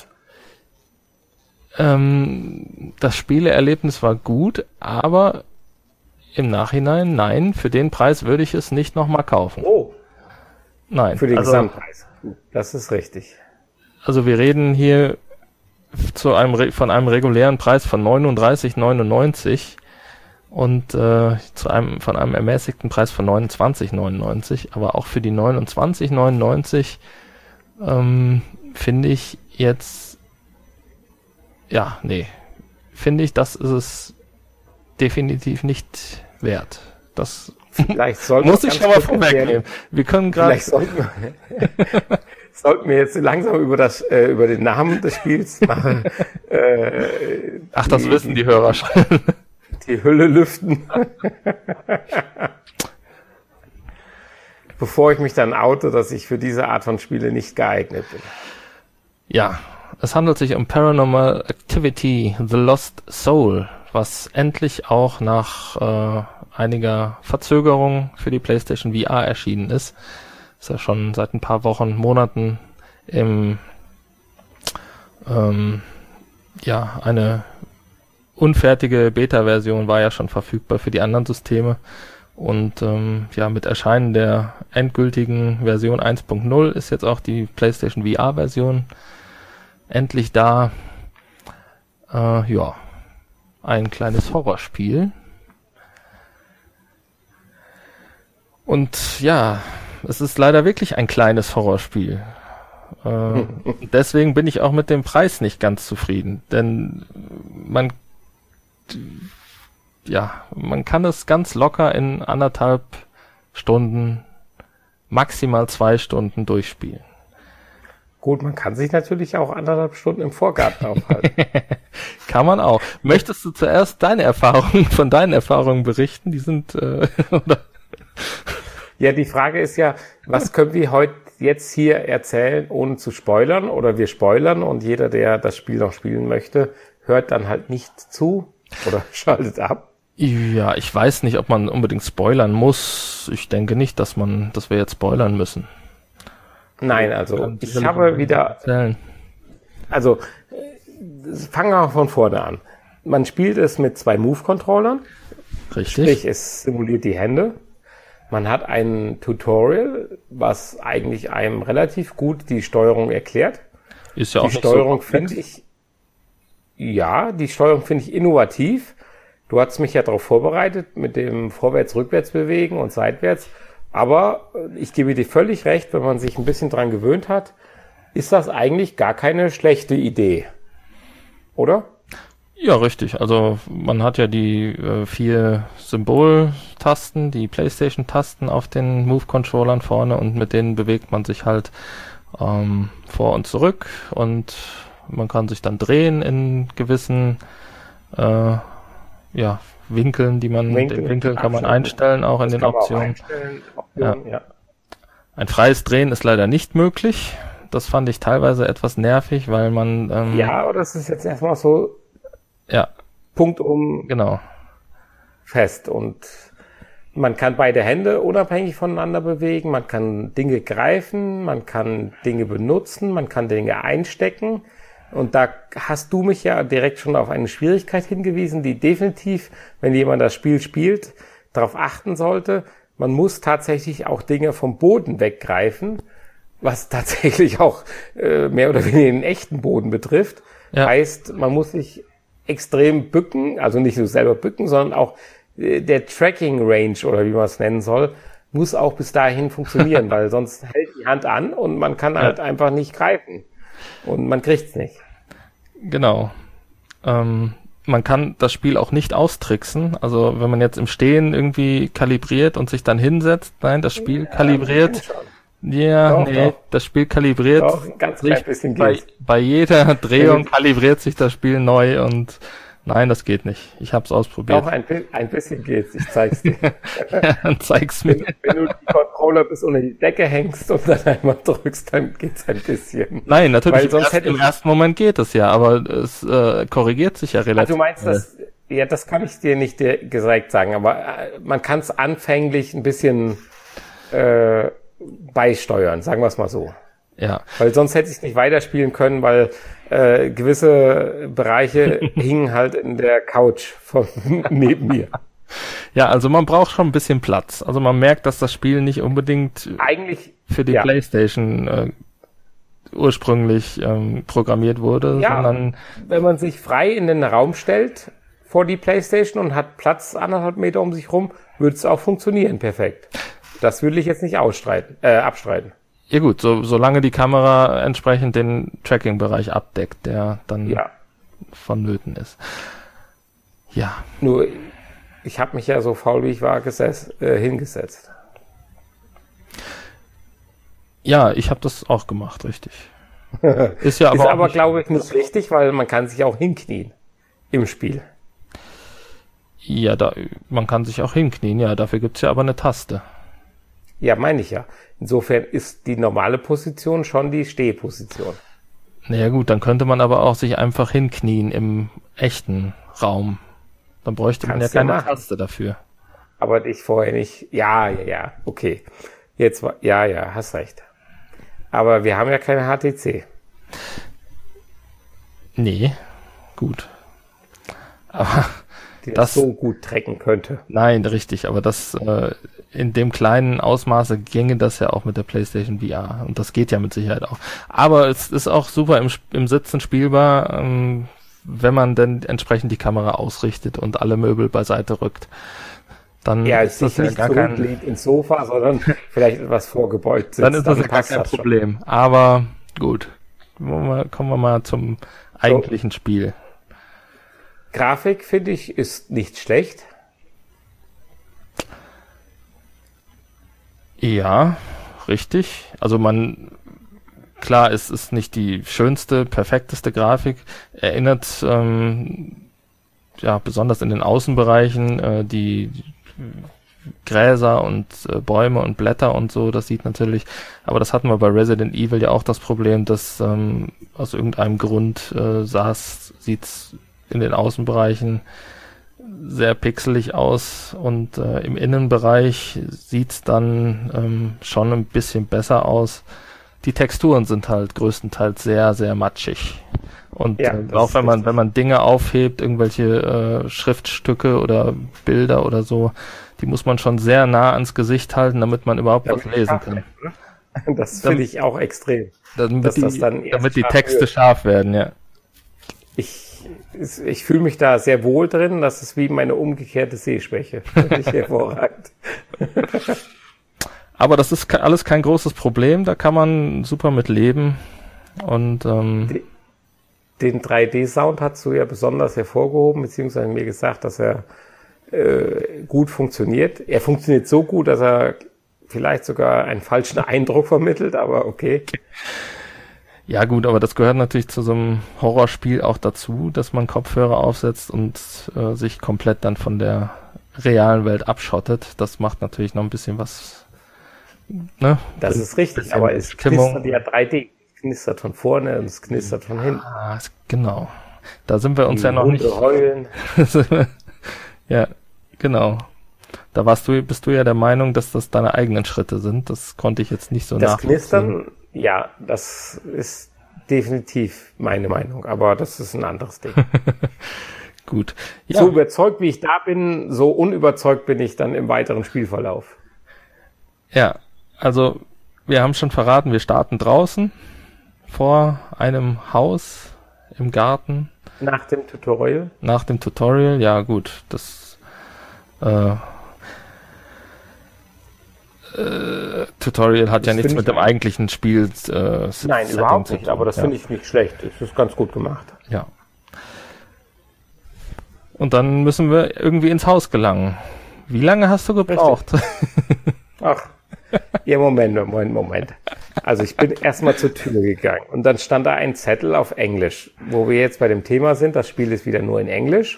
Ähm, das Spieleerlebnis war gut, aber im Nachhinein, nein, für den Preis würde ich es nicht nochmal kaufen. Oh. Nein. Für den also, Gesamtpreis. Das ist richtig. Also wir reden hier zu einem, von einem regulären Preis von neununddreißig neunundneunzig und äh, zu einem, von einem ermäßigten Preis von neunundzwanzig neunundneunzig. Aber auch für die neunundzwanzig neunundneunzig ähm, finde ich jetzt, ja, nee, finde ich, das ist es definitiv nicht wert. Das Vielleicht sollten muss ich schon mal vorwegnehmen. Wir können gerade. Vielleicht sollten wir, sollten wir jetzt langsam über das äh, über den Namen des Spiels machen. Äh, Ach, das die, wissen die Hörer schon. Die Hülle lüften. Bevor ich mich dann oute, dass ich für diese Art von Spiele nicht geeignet bin. Ja, es handelt sich um Paranormal Activity: The Lost Soul, was endlich auch nach äh, einiger Verzögerung für die PlayStation V R erschienen ist. Ist ja schon seit ein paar Wochen, Monaten im ähm, ja, eine unfertige Beta-Version war ja schon verfügbar für die anderen Systeme. Und ähm, ja, mit Erscheinen der endgültigen Version eins Punkt null ist jetzt auch die PlayStation V R-Version endlich da. Äh, ja, ein kleines Horrorspiel. Und ja, es ist leider wirklich ein kleines Horrorspiel. Äh, deswegen bin ich auch mit dem Preis nicht ganz zufrieden. Denn man, ja, man kann es ganz locker in anderthalb Stunden, maximal zwei Stunden durchspielen. Gut, man kann sich natürlich auch anderthalb Stunden im Vorgarten aufhalten. Kann man auch. Möchtest du zuerst deine Erfahrungen, von deinen Erfahrungen berichten? Die sind, äh, oder? Ja, die Frage ist ja, was können wir heute jetzt hier erzählen, ohne zu spoilern? Oder wir spoilern und jeder, der das Spiel noch spielen möchte, hört dann halt nicht zu oder schaltet ab? Ja, ich weiß nicht, ob man unbedingt spoilern muss. Ich denke nicht, dass man, dass wir jetzt spoilern müssen. Nein, also ich habe wieder, erzählen. also fangen wir von vorne an. Man spielt es mit zwei Move-Controllern. Richtig. Sprich, es simuliert die Hände. Man hat ein Tutorial, was eigentlich einem relativ gut die Steuerung erklärt. Ist ja auch die nicht Steuerung so finde ich, ja, die Steuerung finde ich innovativ. Du hast mich ja darauf vorbereitet mit dem Vorwärts-Rückwärts bewegen und seitwärts. Aber ich gebe dir völlig recht, wenn man sich ein bisschen dran gewöhnt hat, ist das eigentlich gar keine schlechte Idee. Oder? Ja, richtig. Also man hat ja die äh, vier Symboltasten, die PlayStation-Tasten auf den Move-Controllern vorne und mit denen bewegt man sich halt ähm, vor und zurück und man kann sich dann drehen in gewissen äh, ja, Winkeln, die man, Winkel, den Winkel kann man einstellen, auch in das den Optionen. Optionen Ja. ja. Ein freies Drehen ist leider nicht möglich. Das fand ich teilweise etwas nervig, weil man... Ähm, ja, aber das ist jetzt erstmal so ja, punktum genau. fest. Und man kann beide Hände unabhängig voneinander bewegen, man kann Dinge greifen, man kann Dinge benutzen, man kann Dinge einstecken. Und da hast du mich ja direkt schon auf eine Schwierigkeit hingewiesen, die definitiv, wenn jemand das Spiel spielt, darauf achten sollte. Man muss tatsächlich auch Dinge vom Boden weggreifen, was tatsächlich auch äh, mehr oder weniger den echten Boden betrifft. Ja. Heißt, man muss sich extrem bücken, also nicht nur selber bücken, sondern auch äh, der Tracking Range oder wie man es nennen soll, muss auch bis dahin funktionieren, weil sonst hält die Hand an und man kann halt ja. einfach nicht greifen und man kriegt's nicht. Genau. Ähm, man kann das Spiel auch nicht austricksen, also wenn man jetzt im Stehen irgendwie kalibriert und sich dann hinsetzt, nein, das Spiel ja, kalibriert Ja, doch, nee, doch. Das Spiel kalibriert doch, ein ganz klein bisschen bei, bei jeder Drehung kalibriert sich das Spiel neu und nein, das geht nicht. Ich hab's ausprobiert. Doch, ein, ein bisschen geht's, ich zeig's dir. Ja, dann zeig's mir. Wenn, wenn du die Controller bis unter die Decke hängst und dann einmal drückst, dann geht's ein bisschen. Nein, natürlich, Weil sonst im, erst, im ersten Moment geht es ja, aber es äh, korrigiert sich ja relativ. Also du meinst, das, ja, das kann ich dir nicht direkt sagen, aber äh, man kann es anfänglich ein bisschen äh, beisteuern, sagen wir es mal so. Ja. Weil sonst hätte ich es nicht weiterspielen können, weil äh, gewisse Bereiche hingen halt in der Couch von neben mir. Ja, also man braucht schon ein bisschen Platz. Also man merkt, dass das Spiel nicht unbedingt eigentlich für die ja. PlayStation äh, ursprünglich ähm, programmiert wurde, ja, sondern wenn man sich frei in den Raum stellt vor die PlayStation und hat Platz anderthalb Meter um sich rum, würde es auch funktionieren, perfekt. Das würde ich jetzt nicht ausstreiten, äh, abstreiten. Ja gut, so, solange die Kamera entsprechend den Tracking-Bereich abdeckt, der dann ja. vonnöten ist. Ja. Nur, ich habe mich ja so faul wie ich war gesetzt, äh, hingesetzt. Ja, ich habe das auch gemacht, richtig. Ist ja aber, ist aber glaube ich, nicht richtig, weil man kann sich auch hinknien im Spiel. Ja, da, man kann sich auch hinknien, ja, dafür gibt's ja aber eine Taste. Ja, meine ich ja. Insofern ist die normale Position schon die Stehposition. Naja gut, dann könnte man aber auch sich einfach hinknien im echten Raum. Dann bräuchte man ja keine Taste dafür. Aber ich vorher nicht. Ja, ja, ja, okay. Jetzt war, ja, ja, hast recht. Aber wir haben ja keine H T C. Nee, gut. Aber die das, das so gut tracken könnte. Nein, richtig, aber das äh, in dem kleinen Ausmaße ginge das ja auch mit der PlayStation V R und das geht ja mit Sicherheit auch. Aber es ist auch super im, im Sitzen spielbar, ähm, wenn man dann entsprechend die Kamera ausrichtet und alle Möbel beiseite rückt. Dann ja, ist das ja nicht gar kein ins Sofa, sondern vielleicht etwas vorgebeugt sitzt. Dann ist das ja gar kein Problem. Schon. Aber gut, kommen wir mal zum eigentlichen so. Spiel. Grafik, finde ich, ist nicht schlecht. Ja, richtig. Also man, klar, es ist nicht die schönste, perfekteste Grafik. Erinnert, ähm, ja, besonders in den Außenbereichen, äh, die Gräser und äh, Bäume und Blätter und so, das sieht natürlich, aber das hatten wir bei Resident Evil ja auch das Problem, dass ähm, aus irgendeinem Grund äh, saß, sieht's in den Außenbereichen sehr pixelig aus und äh, im Innenbereich sieht's dann ähm, schon ein bisschen besser aus. Die Texturen sind halt größtenteils sehr, sehr matschig. Und ja, äh, auch wenn man, richtig. wenn man Dinge aufhebt, irgendwelche äh, Schriftstücke oder Bilder oder so, die muss man schon sehr nah ans Gesicht halten, damit man überhaupt damit was lesen kann. Wird, das finde ich auch extrem. Damit, die, das dann damit die Texte wird. scharf werden, ja. Ich Ich fühle mich da sehr wohl drin. Das ist wie meine umgekehrte Sehschwäche. Finde ich hervorragend. Aber das ist alles kein großes Problem. Da kann man super mit leben. Und ähm, den drei D-Sound hast du ja besonders hervorgehoben, beziehungsweise mir gesagt, dass er äh, gut funktioniert. Er funktioniert so gut, dass er vielleicht sogar einen falschen Eindruck vermittelt, aber okay. Ja gut, aber das gehört natürlich zu so einem Horrorspiel auch dazu, dass man Kopfhörer aufsetzt und äh, sich komplett dann von der realen Welt abschottet. Das macht natürlich noch ein bisschen was ne? Das ist richtig, aber es Stimmung. knistert ja drei D. Es knistert von vorne und es knistert von hinten. Ah, genau. Da sind wir uns Die ja noch Hunde nicht. heulen. Ja, genau. Da warst du, bist du ja der Meinung, dass das deine eigenen Schritte sind. Das konnte ich jetzt nicht so Das nachvollziehen. Knistern, ja, das ist definitiv meine Meinung, aber das ist ein anderes Ding. Gut. Ja. So überzeugt, wie ich da bin, so unüberzeugt bin ich dann im weiteren Spielverlauf. Ja, also wir haben schon verraten, wir starten draußen vor einem Haus im Garten. Nach dem Tutorial? Nach dem Tutorial, ja gut, das äh, äh, Tutorial hat Das ja nichts finde mit ich dem eigentlichen Spiel äh, Nein, Setting überhaupt zu nicht, tun. aber das ja. finde ich nicht schlecht. Es ist ganz gut gemacht. Ja. Und dann müssen wir irgendwie ins Haus gelangen. Wie lange hast du gebraucht? Ach, ja, Moment, Moment, Moment. Also ich bin erstmal zur Tür gegangen und dann stand da ein Zettel auf Englisch, wo wir jetzt bei dem Thema sind. Das Spiel ist wieder nur in Englisch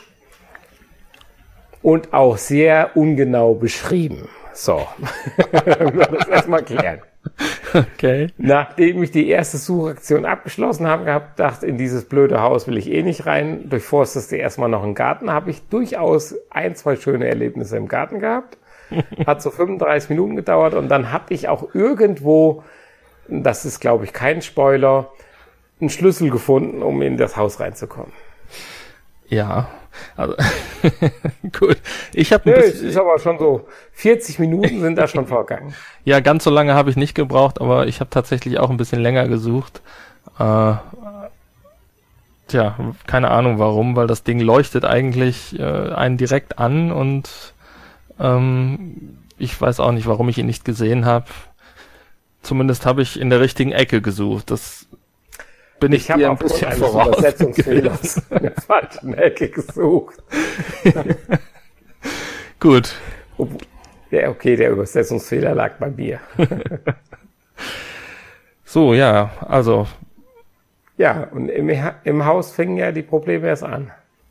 und auch sehr ungenau beschrieben. So, wir das erstmal klären. Okay. Nachdem ich die erste Suchaktion abgeschlossen habe, gehabt, dachte, in dieses blöde Haus will ich eh nicht rein, durchforsteste erstmal noch einen Garten, habe ich durchaus ein, zwei schöne Erlebnisse im Garten gehabt. Hat so fünfunddreißig Minuten gedauert und dann habe ich auch irgendwo, das ist glaube ich kein Spoiler, einen Schlüssel gefunden, um in das Haus reinzukommen. Ja, also gut. Ich habe Nö, es ist aber schon so, vierzig Minuten sind da schon vergangen. Ja, ganz so lange habe ich nicht gebraucht, aber ich habe tatsächlich auch ein bisschen länger gesucht. Äh, tja, keine Ahnung warum, weil das Ding leuchtet eigentlich äh, einen direkt an und ähm, ich weiß auch nicht, warum ich ihn nicht gesehen habe. Zumindest habe ich in der richtigen Ecke gesucht. Das bin ich, ich habe ein bisschen eines voraus Übersetzungsfehlers in der falschen Ecke gesucht. Gut. Ja, okay, der Übersetzungsfehler lag bei mir. So, ja, also. Ja, und im, im Haus fingen ja die Probleme erst an.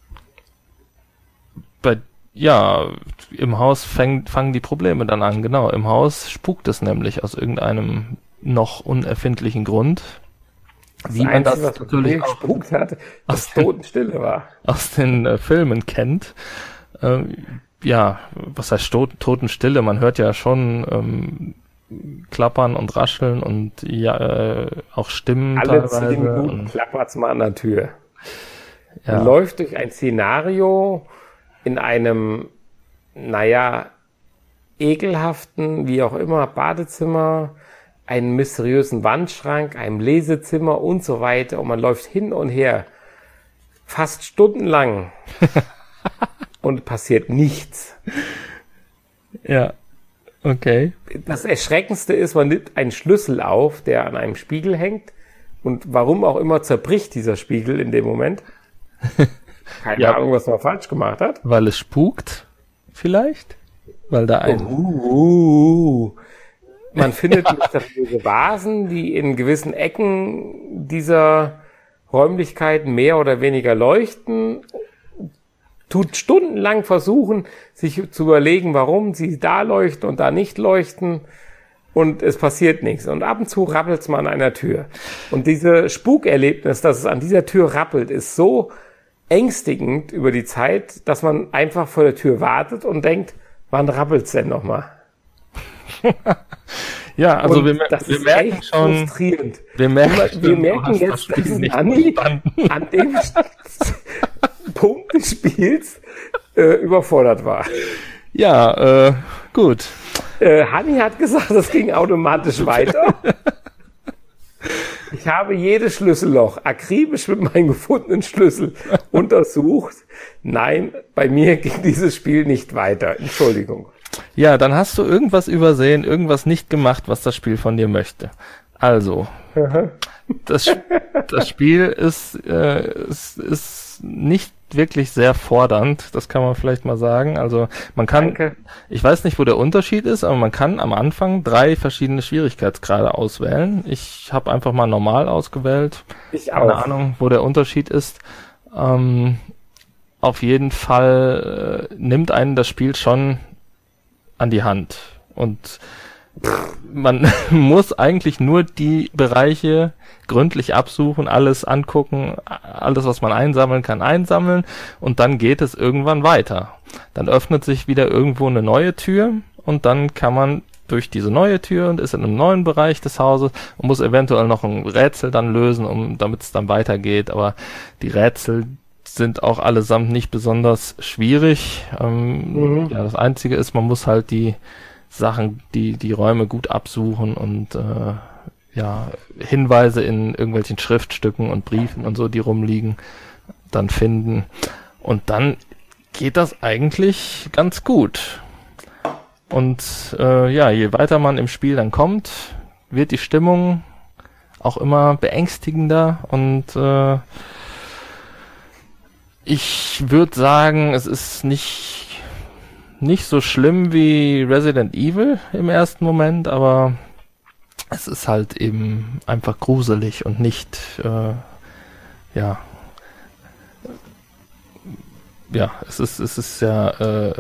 Bei, ja, im Haus fäng, fangen die Probleme dann an, genau. Im Haus spukt es nämlich aus irgendeinem noch unerfindlichen Grund. Das Wie man Einzige, das was natürlich auch gespukt hat, dass Totenstille war. aus den äh, Filmen kennt. Ähm, ja, was heißt Sto- Totenstille? Man hört ja schon ähm, Klappern und Rascheln und ja, äh, auch Stimmen Alle teilweise. zehn Minuten Und, klappert's mal an der Tür. ja. Man läuft durch ein Szenario in einem, naja, ekelhaften, wie auch immer, Badezimmer, einen mysteriösen Wandschrank, einem Lesezimmer und so weiter. Und man läuft hin und her, fast stundenlang. Und passiert nichts. Ja, okay. Das Erschreckendste ist, man nimmt einen Schlüssel auf, der an einem Spiegel hängt. Und warum auch immer zerbricht dieser Spiegel in dem Moment. Keine Ja. Ahnung, was man falsch gemacht hat. Weil es spukt, vielleicht? Weil da ein... Uh, man findet mysteriöse Vasen, die in gewissen Ecken dieser Räumlichkeiten mehr oder weniger leuchten. Tut stundenlang versuchen, sich zu überlegen, warum sie da leuchten und da nicht leuchten. Und es passiert nichts. Und ab und zu rappelt es mal an einer Tür. Und diese Spukerlebnis, dass es an dieser Tür rappelt, ist so ängstigend über die Zeit, dass man einfach vor der Tür wartet und denkt, wann rappelt's denn nochmal? Ja, also Und wir, mer- das wir ist merken echt schon, frustrierend. wir merken, wir schon, du merken hast das jetzt, Spiel dass nicht Anni verstanden. an dem Punkt des Spiels äh, überfordert war. Ja, äh, gut. Äh, Hanni hat gesagt, das ging automatisch weiter. Ich habe jedes Schlüsselloch akribisch mit meinem gefundenen Schlüssel untersucht. Nein, bei mir ging dieses Spiel nicht weiter. Entschuldigung. Ja, dann hast du irgendwas übersehen, irgendwas nicht gemacht, was das Spiel von dir möchte. Also, das, das Spiel ist, äh, ist, ist nicht wirklich sehr fordernd, das kann man vielleicht mal sagen. Also man kann, Danke. ich weiß nicht, wo der Unterschied ist, aber man kann am Anfang drei verschiedene Schwierigkeitsgrade auswählen. Ich habe einfach mal normal ausgewählt. Ich Keine auch. Ahnung, wo der Unterschied ist. Ähm, auf jeden Fall äh, nimmt einen das Spiel schon an die Hand. Und man muss eigentlich nur die Bereiche gründlich absuchen, alles angucken, alles, was man einsammeln kann, einsammeln und dann geht es irgendwann weiter. Dann öffnet sich wieder irgendwo eine neue Tür und dann kann man durch diese neue Tür und ist in einem neuen Bereich des Hauses und muss eventuell noch ein Rätsel dann lösen, um damit es dann weitergeht. Aber die Rätsel sind auch allesamt nicht besonders schwierig. Ähm, mhm. Ja, das Einzige ist, man muss halt die Sachen, die die Räume gut absuchen und äh, ja Hinweise in irgendwelchen Schriftstücken und Briefen und so, die rumliegen, dann finden. Und dann geht das eigentlich ganz gut. Und äh, ja, je weiter man im Spiel dann kommt, wird die Stimmung auch immer beängstigender und äh, ich würde sagen, es ist nicht nicht so schlimm wie Resident Evil im ersten Moment, aber es ist halt eben einfach gruselig und nicht äh, ja ja, es ist es ist ja äh,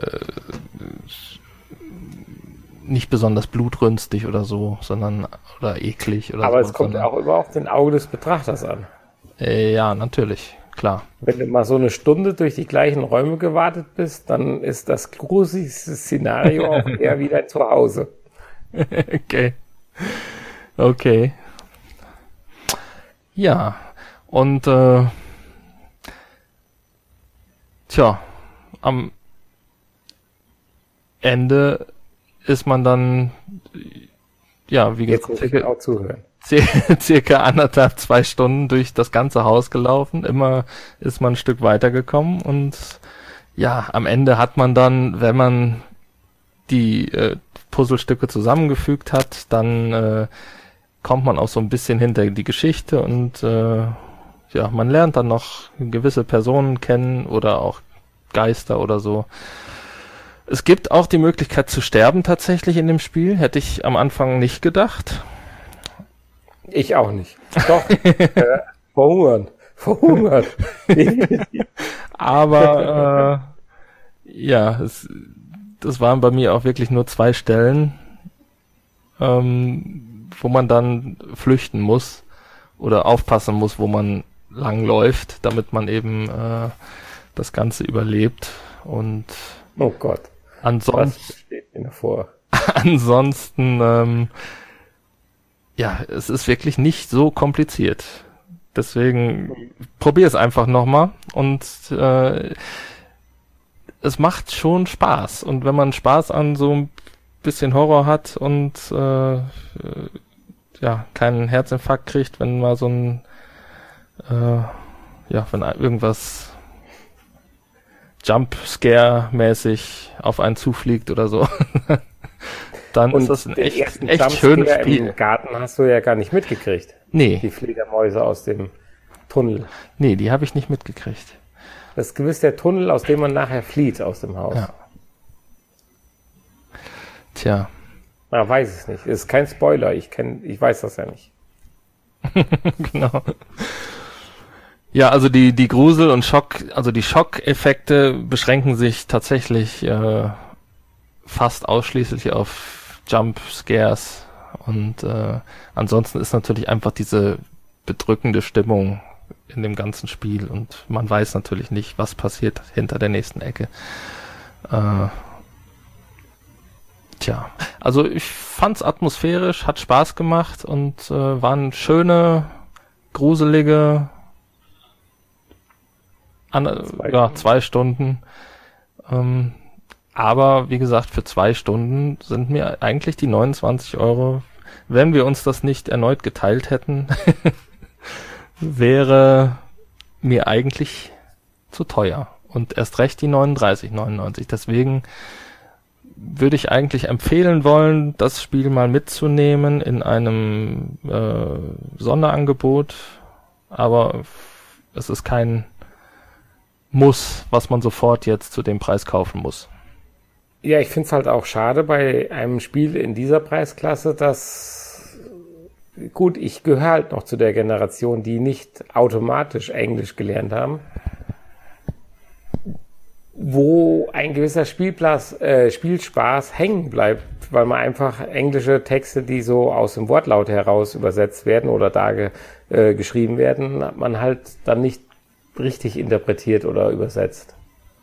nicht besonders blutrünstig oder so, sondern oder eklig oder so. Aber es kommt auch immer auf den Auge des Betrachters an. Äh, ja, natürlich, klar. Wenn du mal so eine Stunde durch die gleichen Räume gewartet bist, dann ist das gruseligste Szenario auch eher wieder zu Hause. Okay. Okay. Ja, und äh, tja, am Ende ist man dann, ja, wie gesagt, circa, auch zuhören. circa anderthalb, zwei Stunden durch das ganze Haus gelaufen. Immer ist man ein Stück weitergekommen und ja, am Ende hat man dann, wenn man die äh, Puzzlestücke zusammengefügt hat, dann äh, kommt man auch so ein bisschen hinter die Geschichte und äh, ja, man lernt dann noch gewisse Personen kennen oder auch Geister oder so. Es gibt auch die Möglichkeit zu sterben tatsächlich in dem Spiel. Hätte ich am Anfang nicht gedacht. Ich auch nicht. Doch, äh, verhungern. Verhungern. Aber äh, ja, es, das waren bei mir auch wirklich nur zwei Stellen, ähm, wo man dann flüchten muss oder aufpassen muss, wo man lang läuft, damit man eben äh, das Ganze überlebt. Und oh Gott. Ansonsten, steht mir vor. ansonsten, ähm, ja, es ist wirklich nicht so kompliziert. Deswegen probier es einfach nochmal und äh, es macht schon Spaß. Und wenn man Spaß an so ein bisschen Horror hat und äh, ja keinen Herzinfarkt kriegt, wenn mal so ein äh, ja, wenn irgendwas Jump-Scare-mäßig auf einen zufliegt oder so, dann und ist das ein echt, echt schönes Spiel. Im Garten hast du ja gar nicht mitgekriegt. Nee. Die Fledermäuse aus dem Tunnel. Nee, die habe ich nicht mitgekriegt. Das ist gewiss der Tunnel, aus dem man nachher flieht aus dem Haus. Ja. Tja. Man weiß es nicht. Es ist kein Spoiler. Ich kenn, ich weiß das ja nicht. Genau. Ja, also die die Grusel und Schock, also die Schockeffekte beschränken sich tatsächlich äh, fast ausschließlich auf Jump Scares und äh, ansonsten ist natürlich einfach diese bedrückende Stimmung in dem ganzen Spiel und man weiß natürlich nicht, was passiert hinter der nächsten Ecke. Äh, tja, also ich fand's atmosphärisch, hat Spaß gemacht und äh, waren schöne, gruselige An, zwei ja, Stunden. zwei Stunden. Ähm, aber wie gesagt, für zwei Stunden sind mir eigentlich die neunundzwanzig Euro, wenn wir uns das nicht erneut geteilt hätten, wäre mir eigentlich zu teuer. Und erst recht die neununddreißig neunundneunzig. Deswegen würde ich eigentlich empfehlen wollen, das Spiel mal mitzunehmen in einem äh, Sonderangebot. Aber es ist kein Muss, was man sofort jetzt zu dem Preis kaufen muss. Ja, ich finde es halt auch schade bei einem Spiel in dieser Preisklasse, dass, gut, ich gehöre halt noch zu der Generation, die nicht automatisch Englisch gelernt haben, wo ein gewisser Spielplatz, äh, Spielspaß hängen bleibt, weil man einfach englische Texte, die so aus dem Wortlaut heraus übersetzt werden oder da ge, äh, geschrieben werden, hat man halt dann nicht richtig interpretiert oder übersetzt.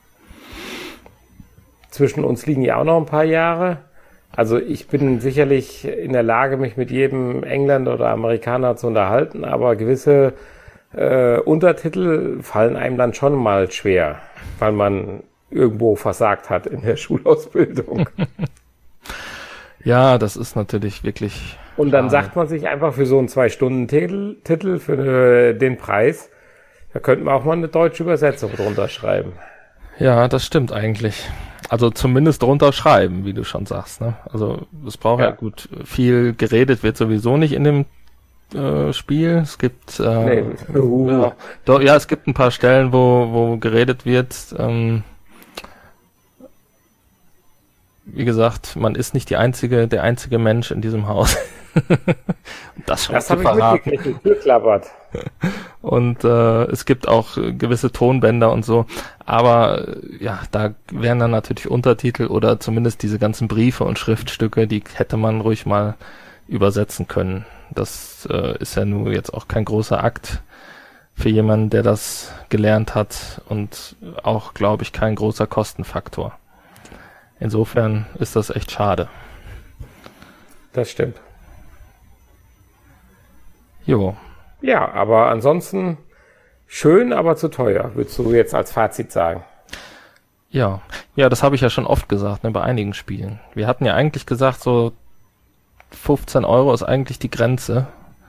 Zwischen uns liegen ja auch noch ein paar Jahre. Also ich bin sicherlich in der Lage, mich mit jedem Engländer oder Amerikaner zu unterhalten, aber gewisse äh, Untertitel fallen einem dann schon mal schwer, weil man irgendwo versagt hat in der Schulausbildung. Ja, das ist natürlich wirklich... Und dann schade. sagt man sich einfach für so einen Zwei-Stunden-Titel Titel für den Preis, da könnte man auch mal eine deutsche Übersetzung drunter schreiben. Ja, das stimmt eigentlich. Also zumindest drunter schreiben, wie du schon sagst. Ne? Also es braucht ja. ja gut, viel geredet wird sowieso nicht in dem äh, Spiel. Es gibt äh, nee. uh. ja, doch, ja, es gibt ein paar Stellen, wo wo geredet wird. Ähm, wie gesagt, man ist nicht die einzige, der einzige Mensch in diesem Haus. das schon das habe ich mitgekriegt, die Tür klappert. Und äh, es gibt auch äh, gewisse Tonbänder und so, aber äh, ja, da wären dann natürlich Untertitel oder zumindest diese ganzen Briefe und Schriftstücke, die hätte man ruhig mal übersetzen können. Das äh, ist ja nur jetzt auch kein großer Akt für jemanden, der das gelernt hat und auch, glaube ich, kein großer Kostenfaktor. Insofern ist das echt schade. Das stimmt. Jo. Ja, aber ansonsten schön, aber zu teuer, würdest du jetzt als Fazit sagen. Ja, ja, das habe ich ja schon oft gesagt, ne, bei einigen Spielen. Wir hatten ja eigentlich gesagt, so fünfzehn Euro ist eigentlich die Grenze.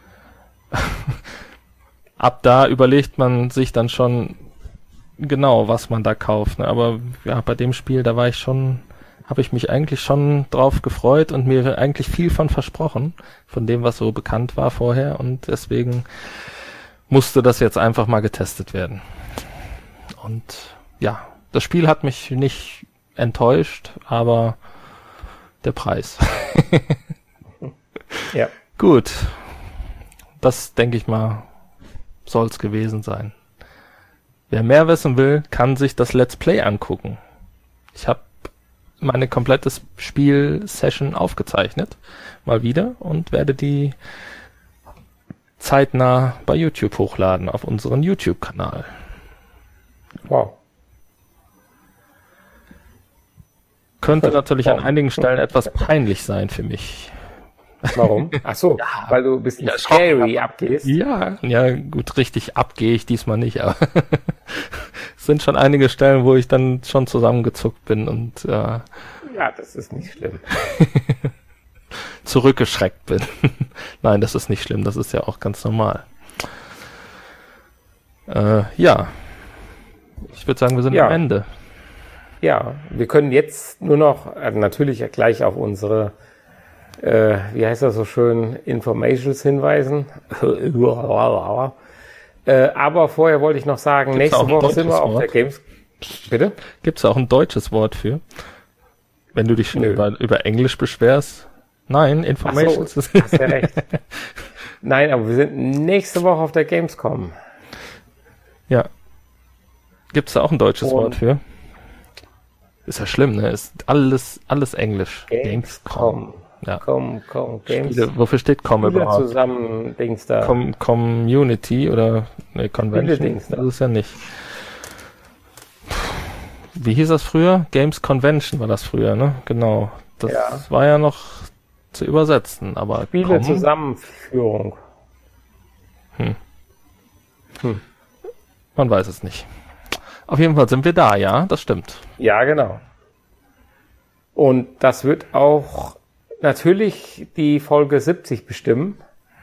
Ab da überlegt man sich dann schon genau, was man da kauft. Ne? Aber ja, bei dem Spiel, da war ich schon, habe ich mich eigentlich schon drauf gefreut und mir eigentlich viel von versprochen, von dem, was so bekannt war vorher. Und deswegen musste das jetzt einfach mal getestet werden. Und ja, das Spiel hat mich nicht enttäuscht, aber der Preis. Ja. Gut. Das, denke ich mal, soll's gewesen sein. Wer mehr wissen will, kann sich das Let's Play angucken. Ich habe meine komplette Spiel-Session aufgezeichnet, mal wieder, und werde die zeitnah bei YouTube hochladen, auf unseren YouTube-Kanal. Wow. Könnte natürlich an einigen Stellen etwas peinlich sein für mich. Warum? Ach so, ja, weil du ein bisschen ja, scary abgehst. Ja, ja, gut, richtig abgehe ich diesmal nicht, aber es sind schon einige Stellen, wo ich dann schon zusammengezuckt bin und äh, ja, das ist nicht schlimm. zurückgeschreckt bin. Nein, das ist nicht schlimm, das ist ja auch ganz normal. Äh, ja, ich würde sagen, wir sind ja. am Ende. Ja, wir können jetzt nur noch, also natürlich gleich auf unsere Äh, wie heißt das so schön, Informations hinweisen. äh, aber vorher wollte ich noch sagen, Gibt's nächste Woche sind wir auf Wort? der Games... Bitte? Gibt es auch ein deutsches Wort für? Wenn du dich schon über, über Englisch beschwerst? Nein, Informations. Ach so, hast ja recht. Nein, aber wir sind nächste Woche auf der Gamescom. Ja. Gibt es da auch ein deutsches Und Wort für? Ist ja schlimm, ne? Ist alles, alles Englisch. Gamescom. Ja. Com, com, Games. Spiele, wofür steht Com Spiele überhaupt? zusammen, Dings da. Com, Community oder ne, Convention? Dings da. Das ist ja nicht. Wie hieß das früher? Games Convention war das früher, ne? Genau. Das ja. war ja noch zu übersetzen, aber Spiele Com? Zusammenführung. Hm. Hm. Man weiß es nicht. Auf jeden Fall sind wir da, ja, das stimmt. Ja, genau. Und das wird auch natürlich die Folge siebzig bestimmen.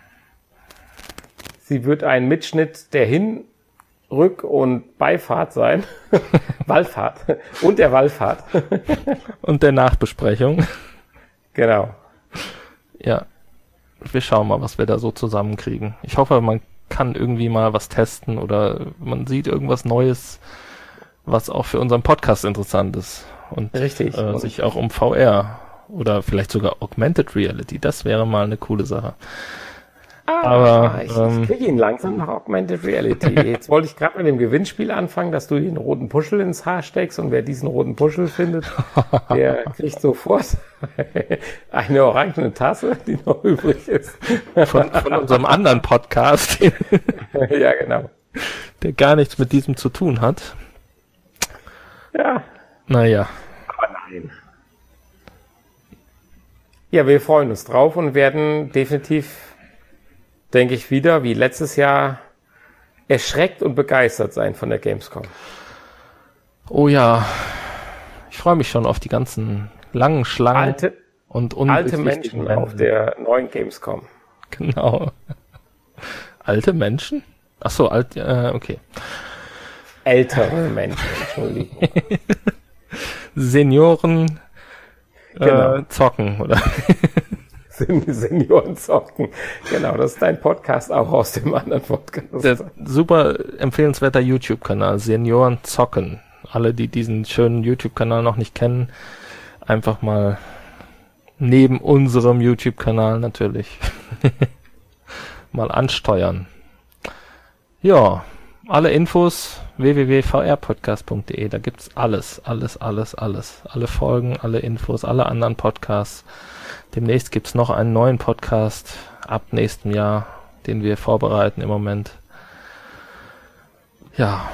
Sie wird ein Mitschnitt der Hin-, Rück- und Beifahrt sein. Wallfahrt. Und der Wallfahrt. Und der Nachbesprechung. Genau. Ja. Wir schauen mal, was wir da so zusammenkriegen. Ich hoffe, man kann irgendwie mal was testen oder man sieht irgendwas Neues, was auch für unseren Podcast interessant ist. Und Richtig. Äh, sich auch um V R oder vielleicht sogar Augmented Reality, das wäre mal eine coole Sache. Ah, Aber, ich, ähm, ich kriege ihn langsam nach Augmented Reality. Jetzt wollte ich gerade mit dem Gewinnspiel anfangen, dass du den roten Puschel ins Haar steckst und wer diesen roten Puschel findet, der kriegt sofort eine orangene Tasse, die noch übrig ist. Von, von unserem anderen Podcast, Ja, genau. der gar nichts mit diesem zu tun hat. Ja, Naja, aber nein. Ja, wir freuen uns drauf und werden definitiv, denke ich, wieder wie letztes Jahr erschreckt und begeistert sein von der Gamescom. oh ja, ich freue mich schon auf die ganzen langen Schlangen Alte, und alte undurchsichtigen Menschen auf Wände. der neuen Gamescom. Genau. Alte Menschen? Ach so, alt, äh, okay. Ältere Menschen, Entschuldigung. Senioren Genau. äh, zocken, oder? Sen- Senioren zocken. Genau, das ist dein Podcast auch aus dem anderen Podcast. Der super empfehlenswerter YouTube-Kanal, Senioren zocken. Alle, die diesen schönen YouTube-Kanal noch nicht kennen, einfach mal neben unserem YouTube-Kanal natürlich mal ansteuern. Ja, alle Infos w w w punkt v r podcast punkt d e, da gibt's alles, alles, alles, alles. Alle Folgen, alle Infos, alle anderen Podcasts. Demnächst gibt's noch einen neuen Podcast ab nächstem Jahr, den wir vorbereiten im Moment. Ja,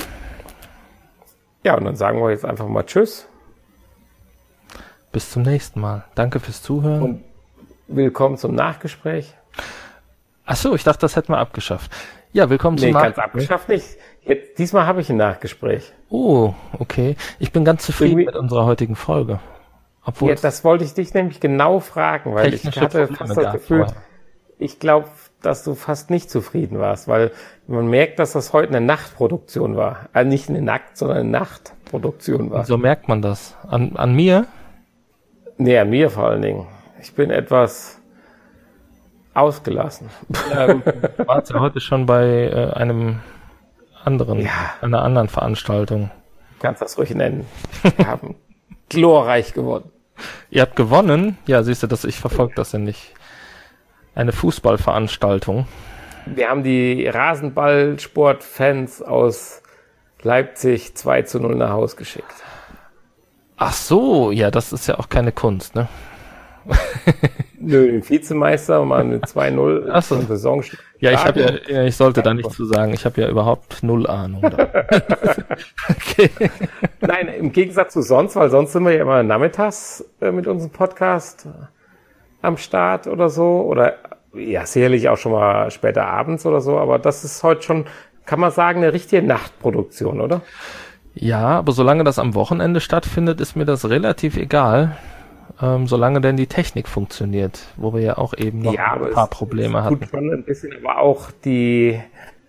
Ja, und dann sagen wir jetzt einfach mal Tschüss bis zum nächsten Mal. Danke fürs Zuhören. und willkommen zum Nachgespräch. Ach so, ich dachte, das hätten wir abgeschafft. Ja, willkommen Nee, zum ganz Nachgespräch. abgeschafft nicht. Jetzt, diesmal habe ich ein Nachgespräch. Oh, okay. Ich bin ganz zufrieden Irgendwie- mit unserer heutigen Folge. Obwohl Ja, es das wollte ich dich nämlich genau fragen, weil ich technische hatte Probleme fast das gab Gefühl, vorher. ich glaube, dass du fast nicht zufrieden warst, weil man merkt, dass das heute eine Nachtproduktion war. Also nicht eine Nackt, sondern eine Nachtproduktion war. So merkt man das. An, an mir? Nee, an mir vor allen Dingen. Ich bin etwas ausgelassen. Ja, gut, du warst ja heute schon bei äh, einem anderen, Ja. einer anderen Veranstaltung. Kannst das ruhig nennen. Wir haben glorreich gewonnen. Ihr habt gewonnen? Ja, siehst du, das, ich verfolge das ja nicht. Eine Fußballveranstaltung. Wir haben die Rasenballsportfans aus Leipzig zwei zu null nach Haus geschickt. Ach so, ja, das ist ja auch keine Kunst, ne? Nö, den Vizemeister mal eine zwei null Ach so. zum Saison. Ja, ich habe ja, ja, ich sollte da nichts zu sagen. Ich habe ja überhaupt null Ahnung. Da. Okay. Nein, im Gegensatz zu sonst, weil sonst sind wir ja immer nachmittags äh, mit unserem Podcast am Start oder so. Oder ja, sicherlich auch schon mal später abends oder so. Aber das ist heute schon, kann man sagen, eine richtige Nachtproduktion, oder? Ja, aber solange das am Wochenende stattfindet, ist mir das relativ egal. Ähm, solange denn die Technik funktioniert, wo wir ja auch eben noch Ja, ein aber paar es- Probleme es hatten. tut schon ein bisschen, aber auch die,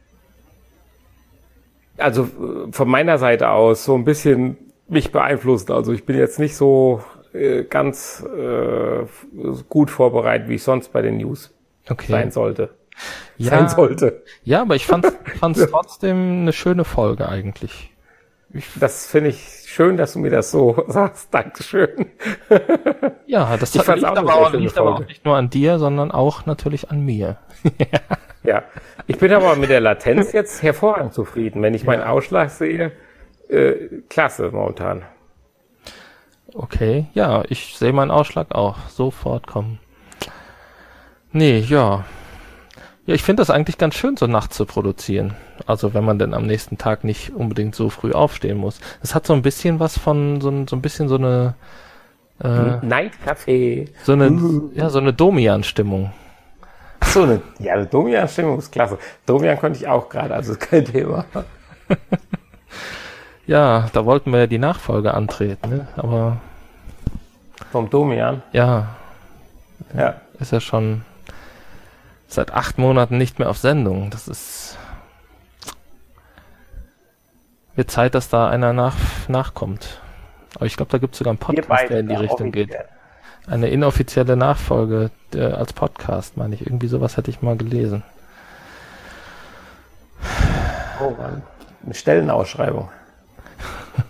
also äh, von meiner Seite aus so ein bisschen mich beeinflusst. Also ich bin jetzt nicht so äh, ganz äh, gut vorbereitet, wie ich sonst bei den News Okay. sein sollte. Ja. Sein sollte. Ja, aber ich fand es trotzdem eine schöne Folge eigentlich. Das finde ich schön, dass du mir das so sagst. Dankeschön. Ja, das Ich fand's liegt, auch eine aber, sehr auch, schöne liegt aber auch Folge. nicht nur an dir, sondern auch natürlich an mir. Ja, ich bin aber mit der Latenz jetzt hervorragend zufrieden. Wenn ich meinen Ausschlag sehe, äh, klasse momentan. Okay, ja, ich sehe meinen Ausschlag auch sofort kommen. Nee, ja. Ja, ich finde das eigentlich ganz schön, so nachts zu produzieren. Also wenn man denn am nächsten Tag nicht unbedingt so früh aufstehen muss. Es hat so ein bisschen was von, so ein, so ein bisschen so eine, äh, Nightcafé. so eine, ja, so eine Domian-Stimmung. Ach so, eine, ja, eine Domian-Stimmung ist klasse. Domian konnte ich auch gerade, also ist kein Thema. Ja, da wollten wir ja die Nachfolge antreten, ne? Aber Vom Domian. ja, Ja. ist ja schon seit acht Monaten nicht mehr auf Sendung. Das ist wird Zeit, dass da einer nach, nachkommt. Aber ich glaube, da gibt es sogar einen Wir Podcast, beide, der in die ja, Richtung geht. offiziell. Eine inoffizielle Nachfolge äh, als Podcast, meine ich. Irgendwie sowas hätte ich mal gelesen. Oh Mann. Eine Stellenausschreibung.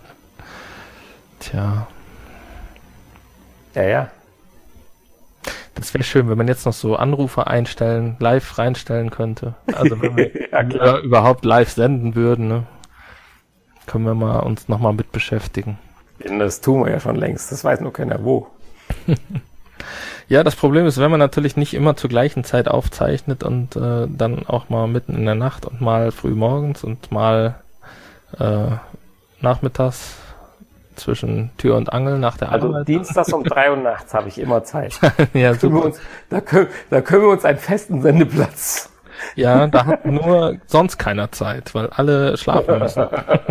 Tja, Ja, ja. Das wäre schön, wenn man jetzt noch so Anrufe einstellen, live reinstellen könnte. Also wenn wir Ja, klar. überhaupt live senden würden, ne? Können wir mal uns nochmal mit beschäftigen. Das tun wir ja schon längst. Das weiß nur keiner wo. Ja, das Problem ist, wenn man natürlich nicht immer zur gleichen Zeit aufzeichnet und äh, dann auch mal mitten in der Nacht und mal früh morgens und mal äh, nachmittags zwischen Tür und Angel nach der Also Arbeit. dienstags um drei Uhr nachts habe ich immer Zeit. Ja, Können wir super. uns, da, können, da können wir uns einen festen Sendeplatz. Ja, da hat nur sonst keiner Zeit, weil alle schlafen müssen.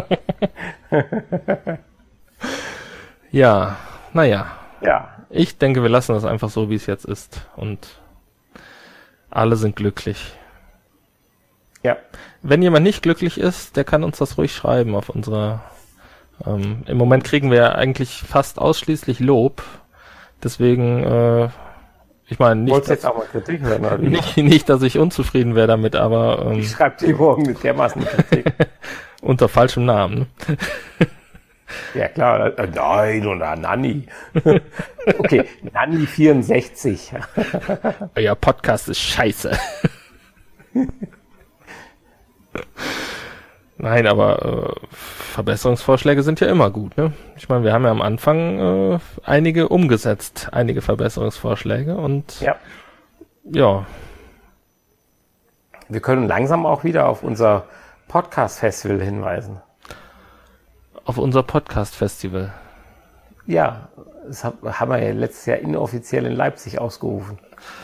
Ja, naja. Ja, Ich denke, wir lassen das einfach so, wie es jetzt ist. Und alle sind glücklich. ja. Wenn jemand nicht glücklich ist, der kann uns das ruhig schreiben auf unserer... Ähm, Im Moment kriegen wir ja eigentlich fast ausschließlich Lob. Deswegen, äh, ich meine, nicht, Wolltest du dass, jetzt auch mal Kritik hören, oder wie? nicht, nicht, dass ich unzufrieden wäre damit, aber ähm, Ich schreibe dir morgen mit dermaßen Kritik. unter falschem Namen. Ne? Ja klar, äh, nein, oder Nanni. Okay, Nanni vierundsechzig. Euer Podcast ist scheiße. Nein, aber äh, Verbesserungsvorschläge sind ja immer gut, ne? Ich meine, wir haben ja am Anfang äh, einige umgesetzt, einige Verbesserungsvorschläge und Ja. ja, Wir können langsam auch wieder auf unser Podcast-Festival hinweisen. auf unser Podcast-Festival. Ja, das hab- haben wir ja letztes Jahr inoffiziell in Leipzig ausgerufen,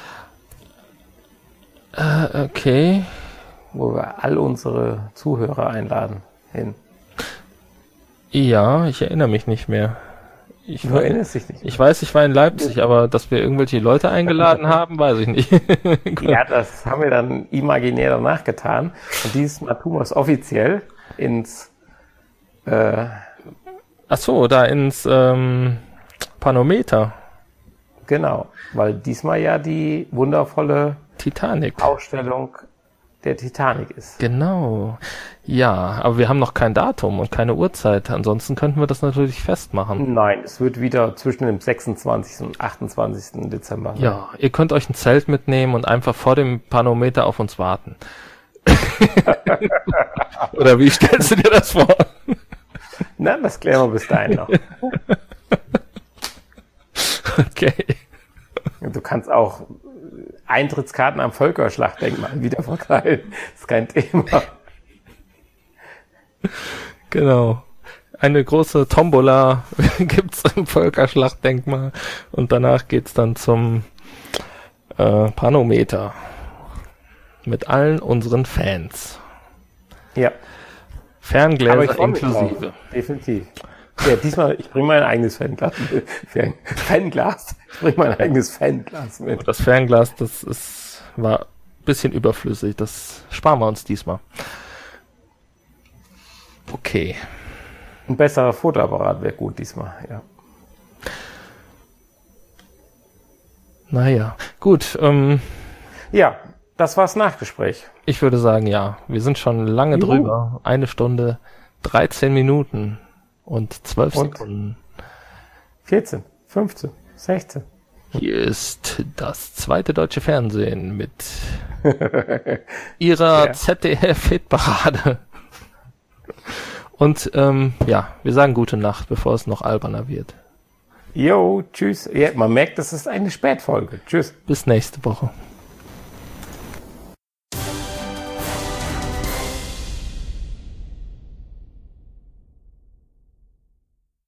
Äh, okay. wo wir all unsere Zuhörer einladen hin. Ja, ich erinnere mich nicht mehr. Ich, Du we- erinnerst dich nicht. ich weiß, ich war in Leipzig, aber dass wir irgendwelche Leute eingeladen haben, weiß ich nicht. Ja, das haben wir dann imaginär danach getan. Und dieses Mal tun wir es offiziell ins, äh, Ach so, da ins ähm, Panometer. genau, weil diesmal ja die wundervolle Titanic. Ausstellung der Titanic ist. Genau. Ja, aber wir haben noch kein Datum und keine Uhrzeit. Ansonsten könnten wir das natürlich festmachen. Nein, es wird wieder zwischen dem sechsundzwanzigsten und achtundzwanzigsten Dezember sein. Ja, ihr könnt euch ein Zelt mitnehmen und einfach vor dem Panometer auf uns warten. Oder wie stellst du dir das vor? Na, das klären wir bis dahin noch. Okay. Du kannst auch Eintrittskarten am Völkerschlachtdenkmal wieder verteilen. Das ist kein Thema. Genau. Eine große Tombola gibt's im Völkerschlachtdenkmal und danach geht's dann zum äh, Panometer mit allen unseren Fans. Ja, Ferngläser aber ich freu mich inklusive. drauf. Definitiv. Ja, diesmal, ich bringe mein eigenes Fanglas mit. Fan- Fanglas. Ich bringe mein eigenes Fanglas mit. Das Fernglas, das ist, war ein bisschen überflüssig. Das sparen wir uns diesmal. Okay. Ein besserer Fotoapparat wäre gut diesmal, ja. Naja, gut. Ähm, Ja, das war's Nachgespräch. ich würde sagen, ja. Wir sind schon lange Juhu. drüber. Eine Stunde, dreizehn Minuten und zwölf Und? Sekunden. vierzehn, fünfzehn, sechzehn. Hier ist das zweite deutsche Fernsehen mit ihrer Ja. Z D F-Hitparade. Und ähm, ja, wir sagen gute Nacht, bevor es noch alberner wird. Jo, tschüss. Ja, man merkt, das ist eine Spätfolge. Tschüss. Bis nächste Woche.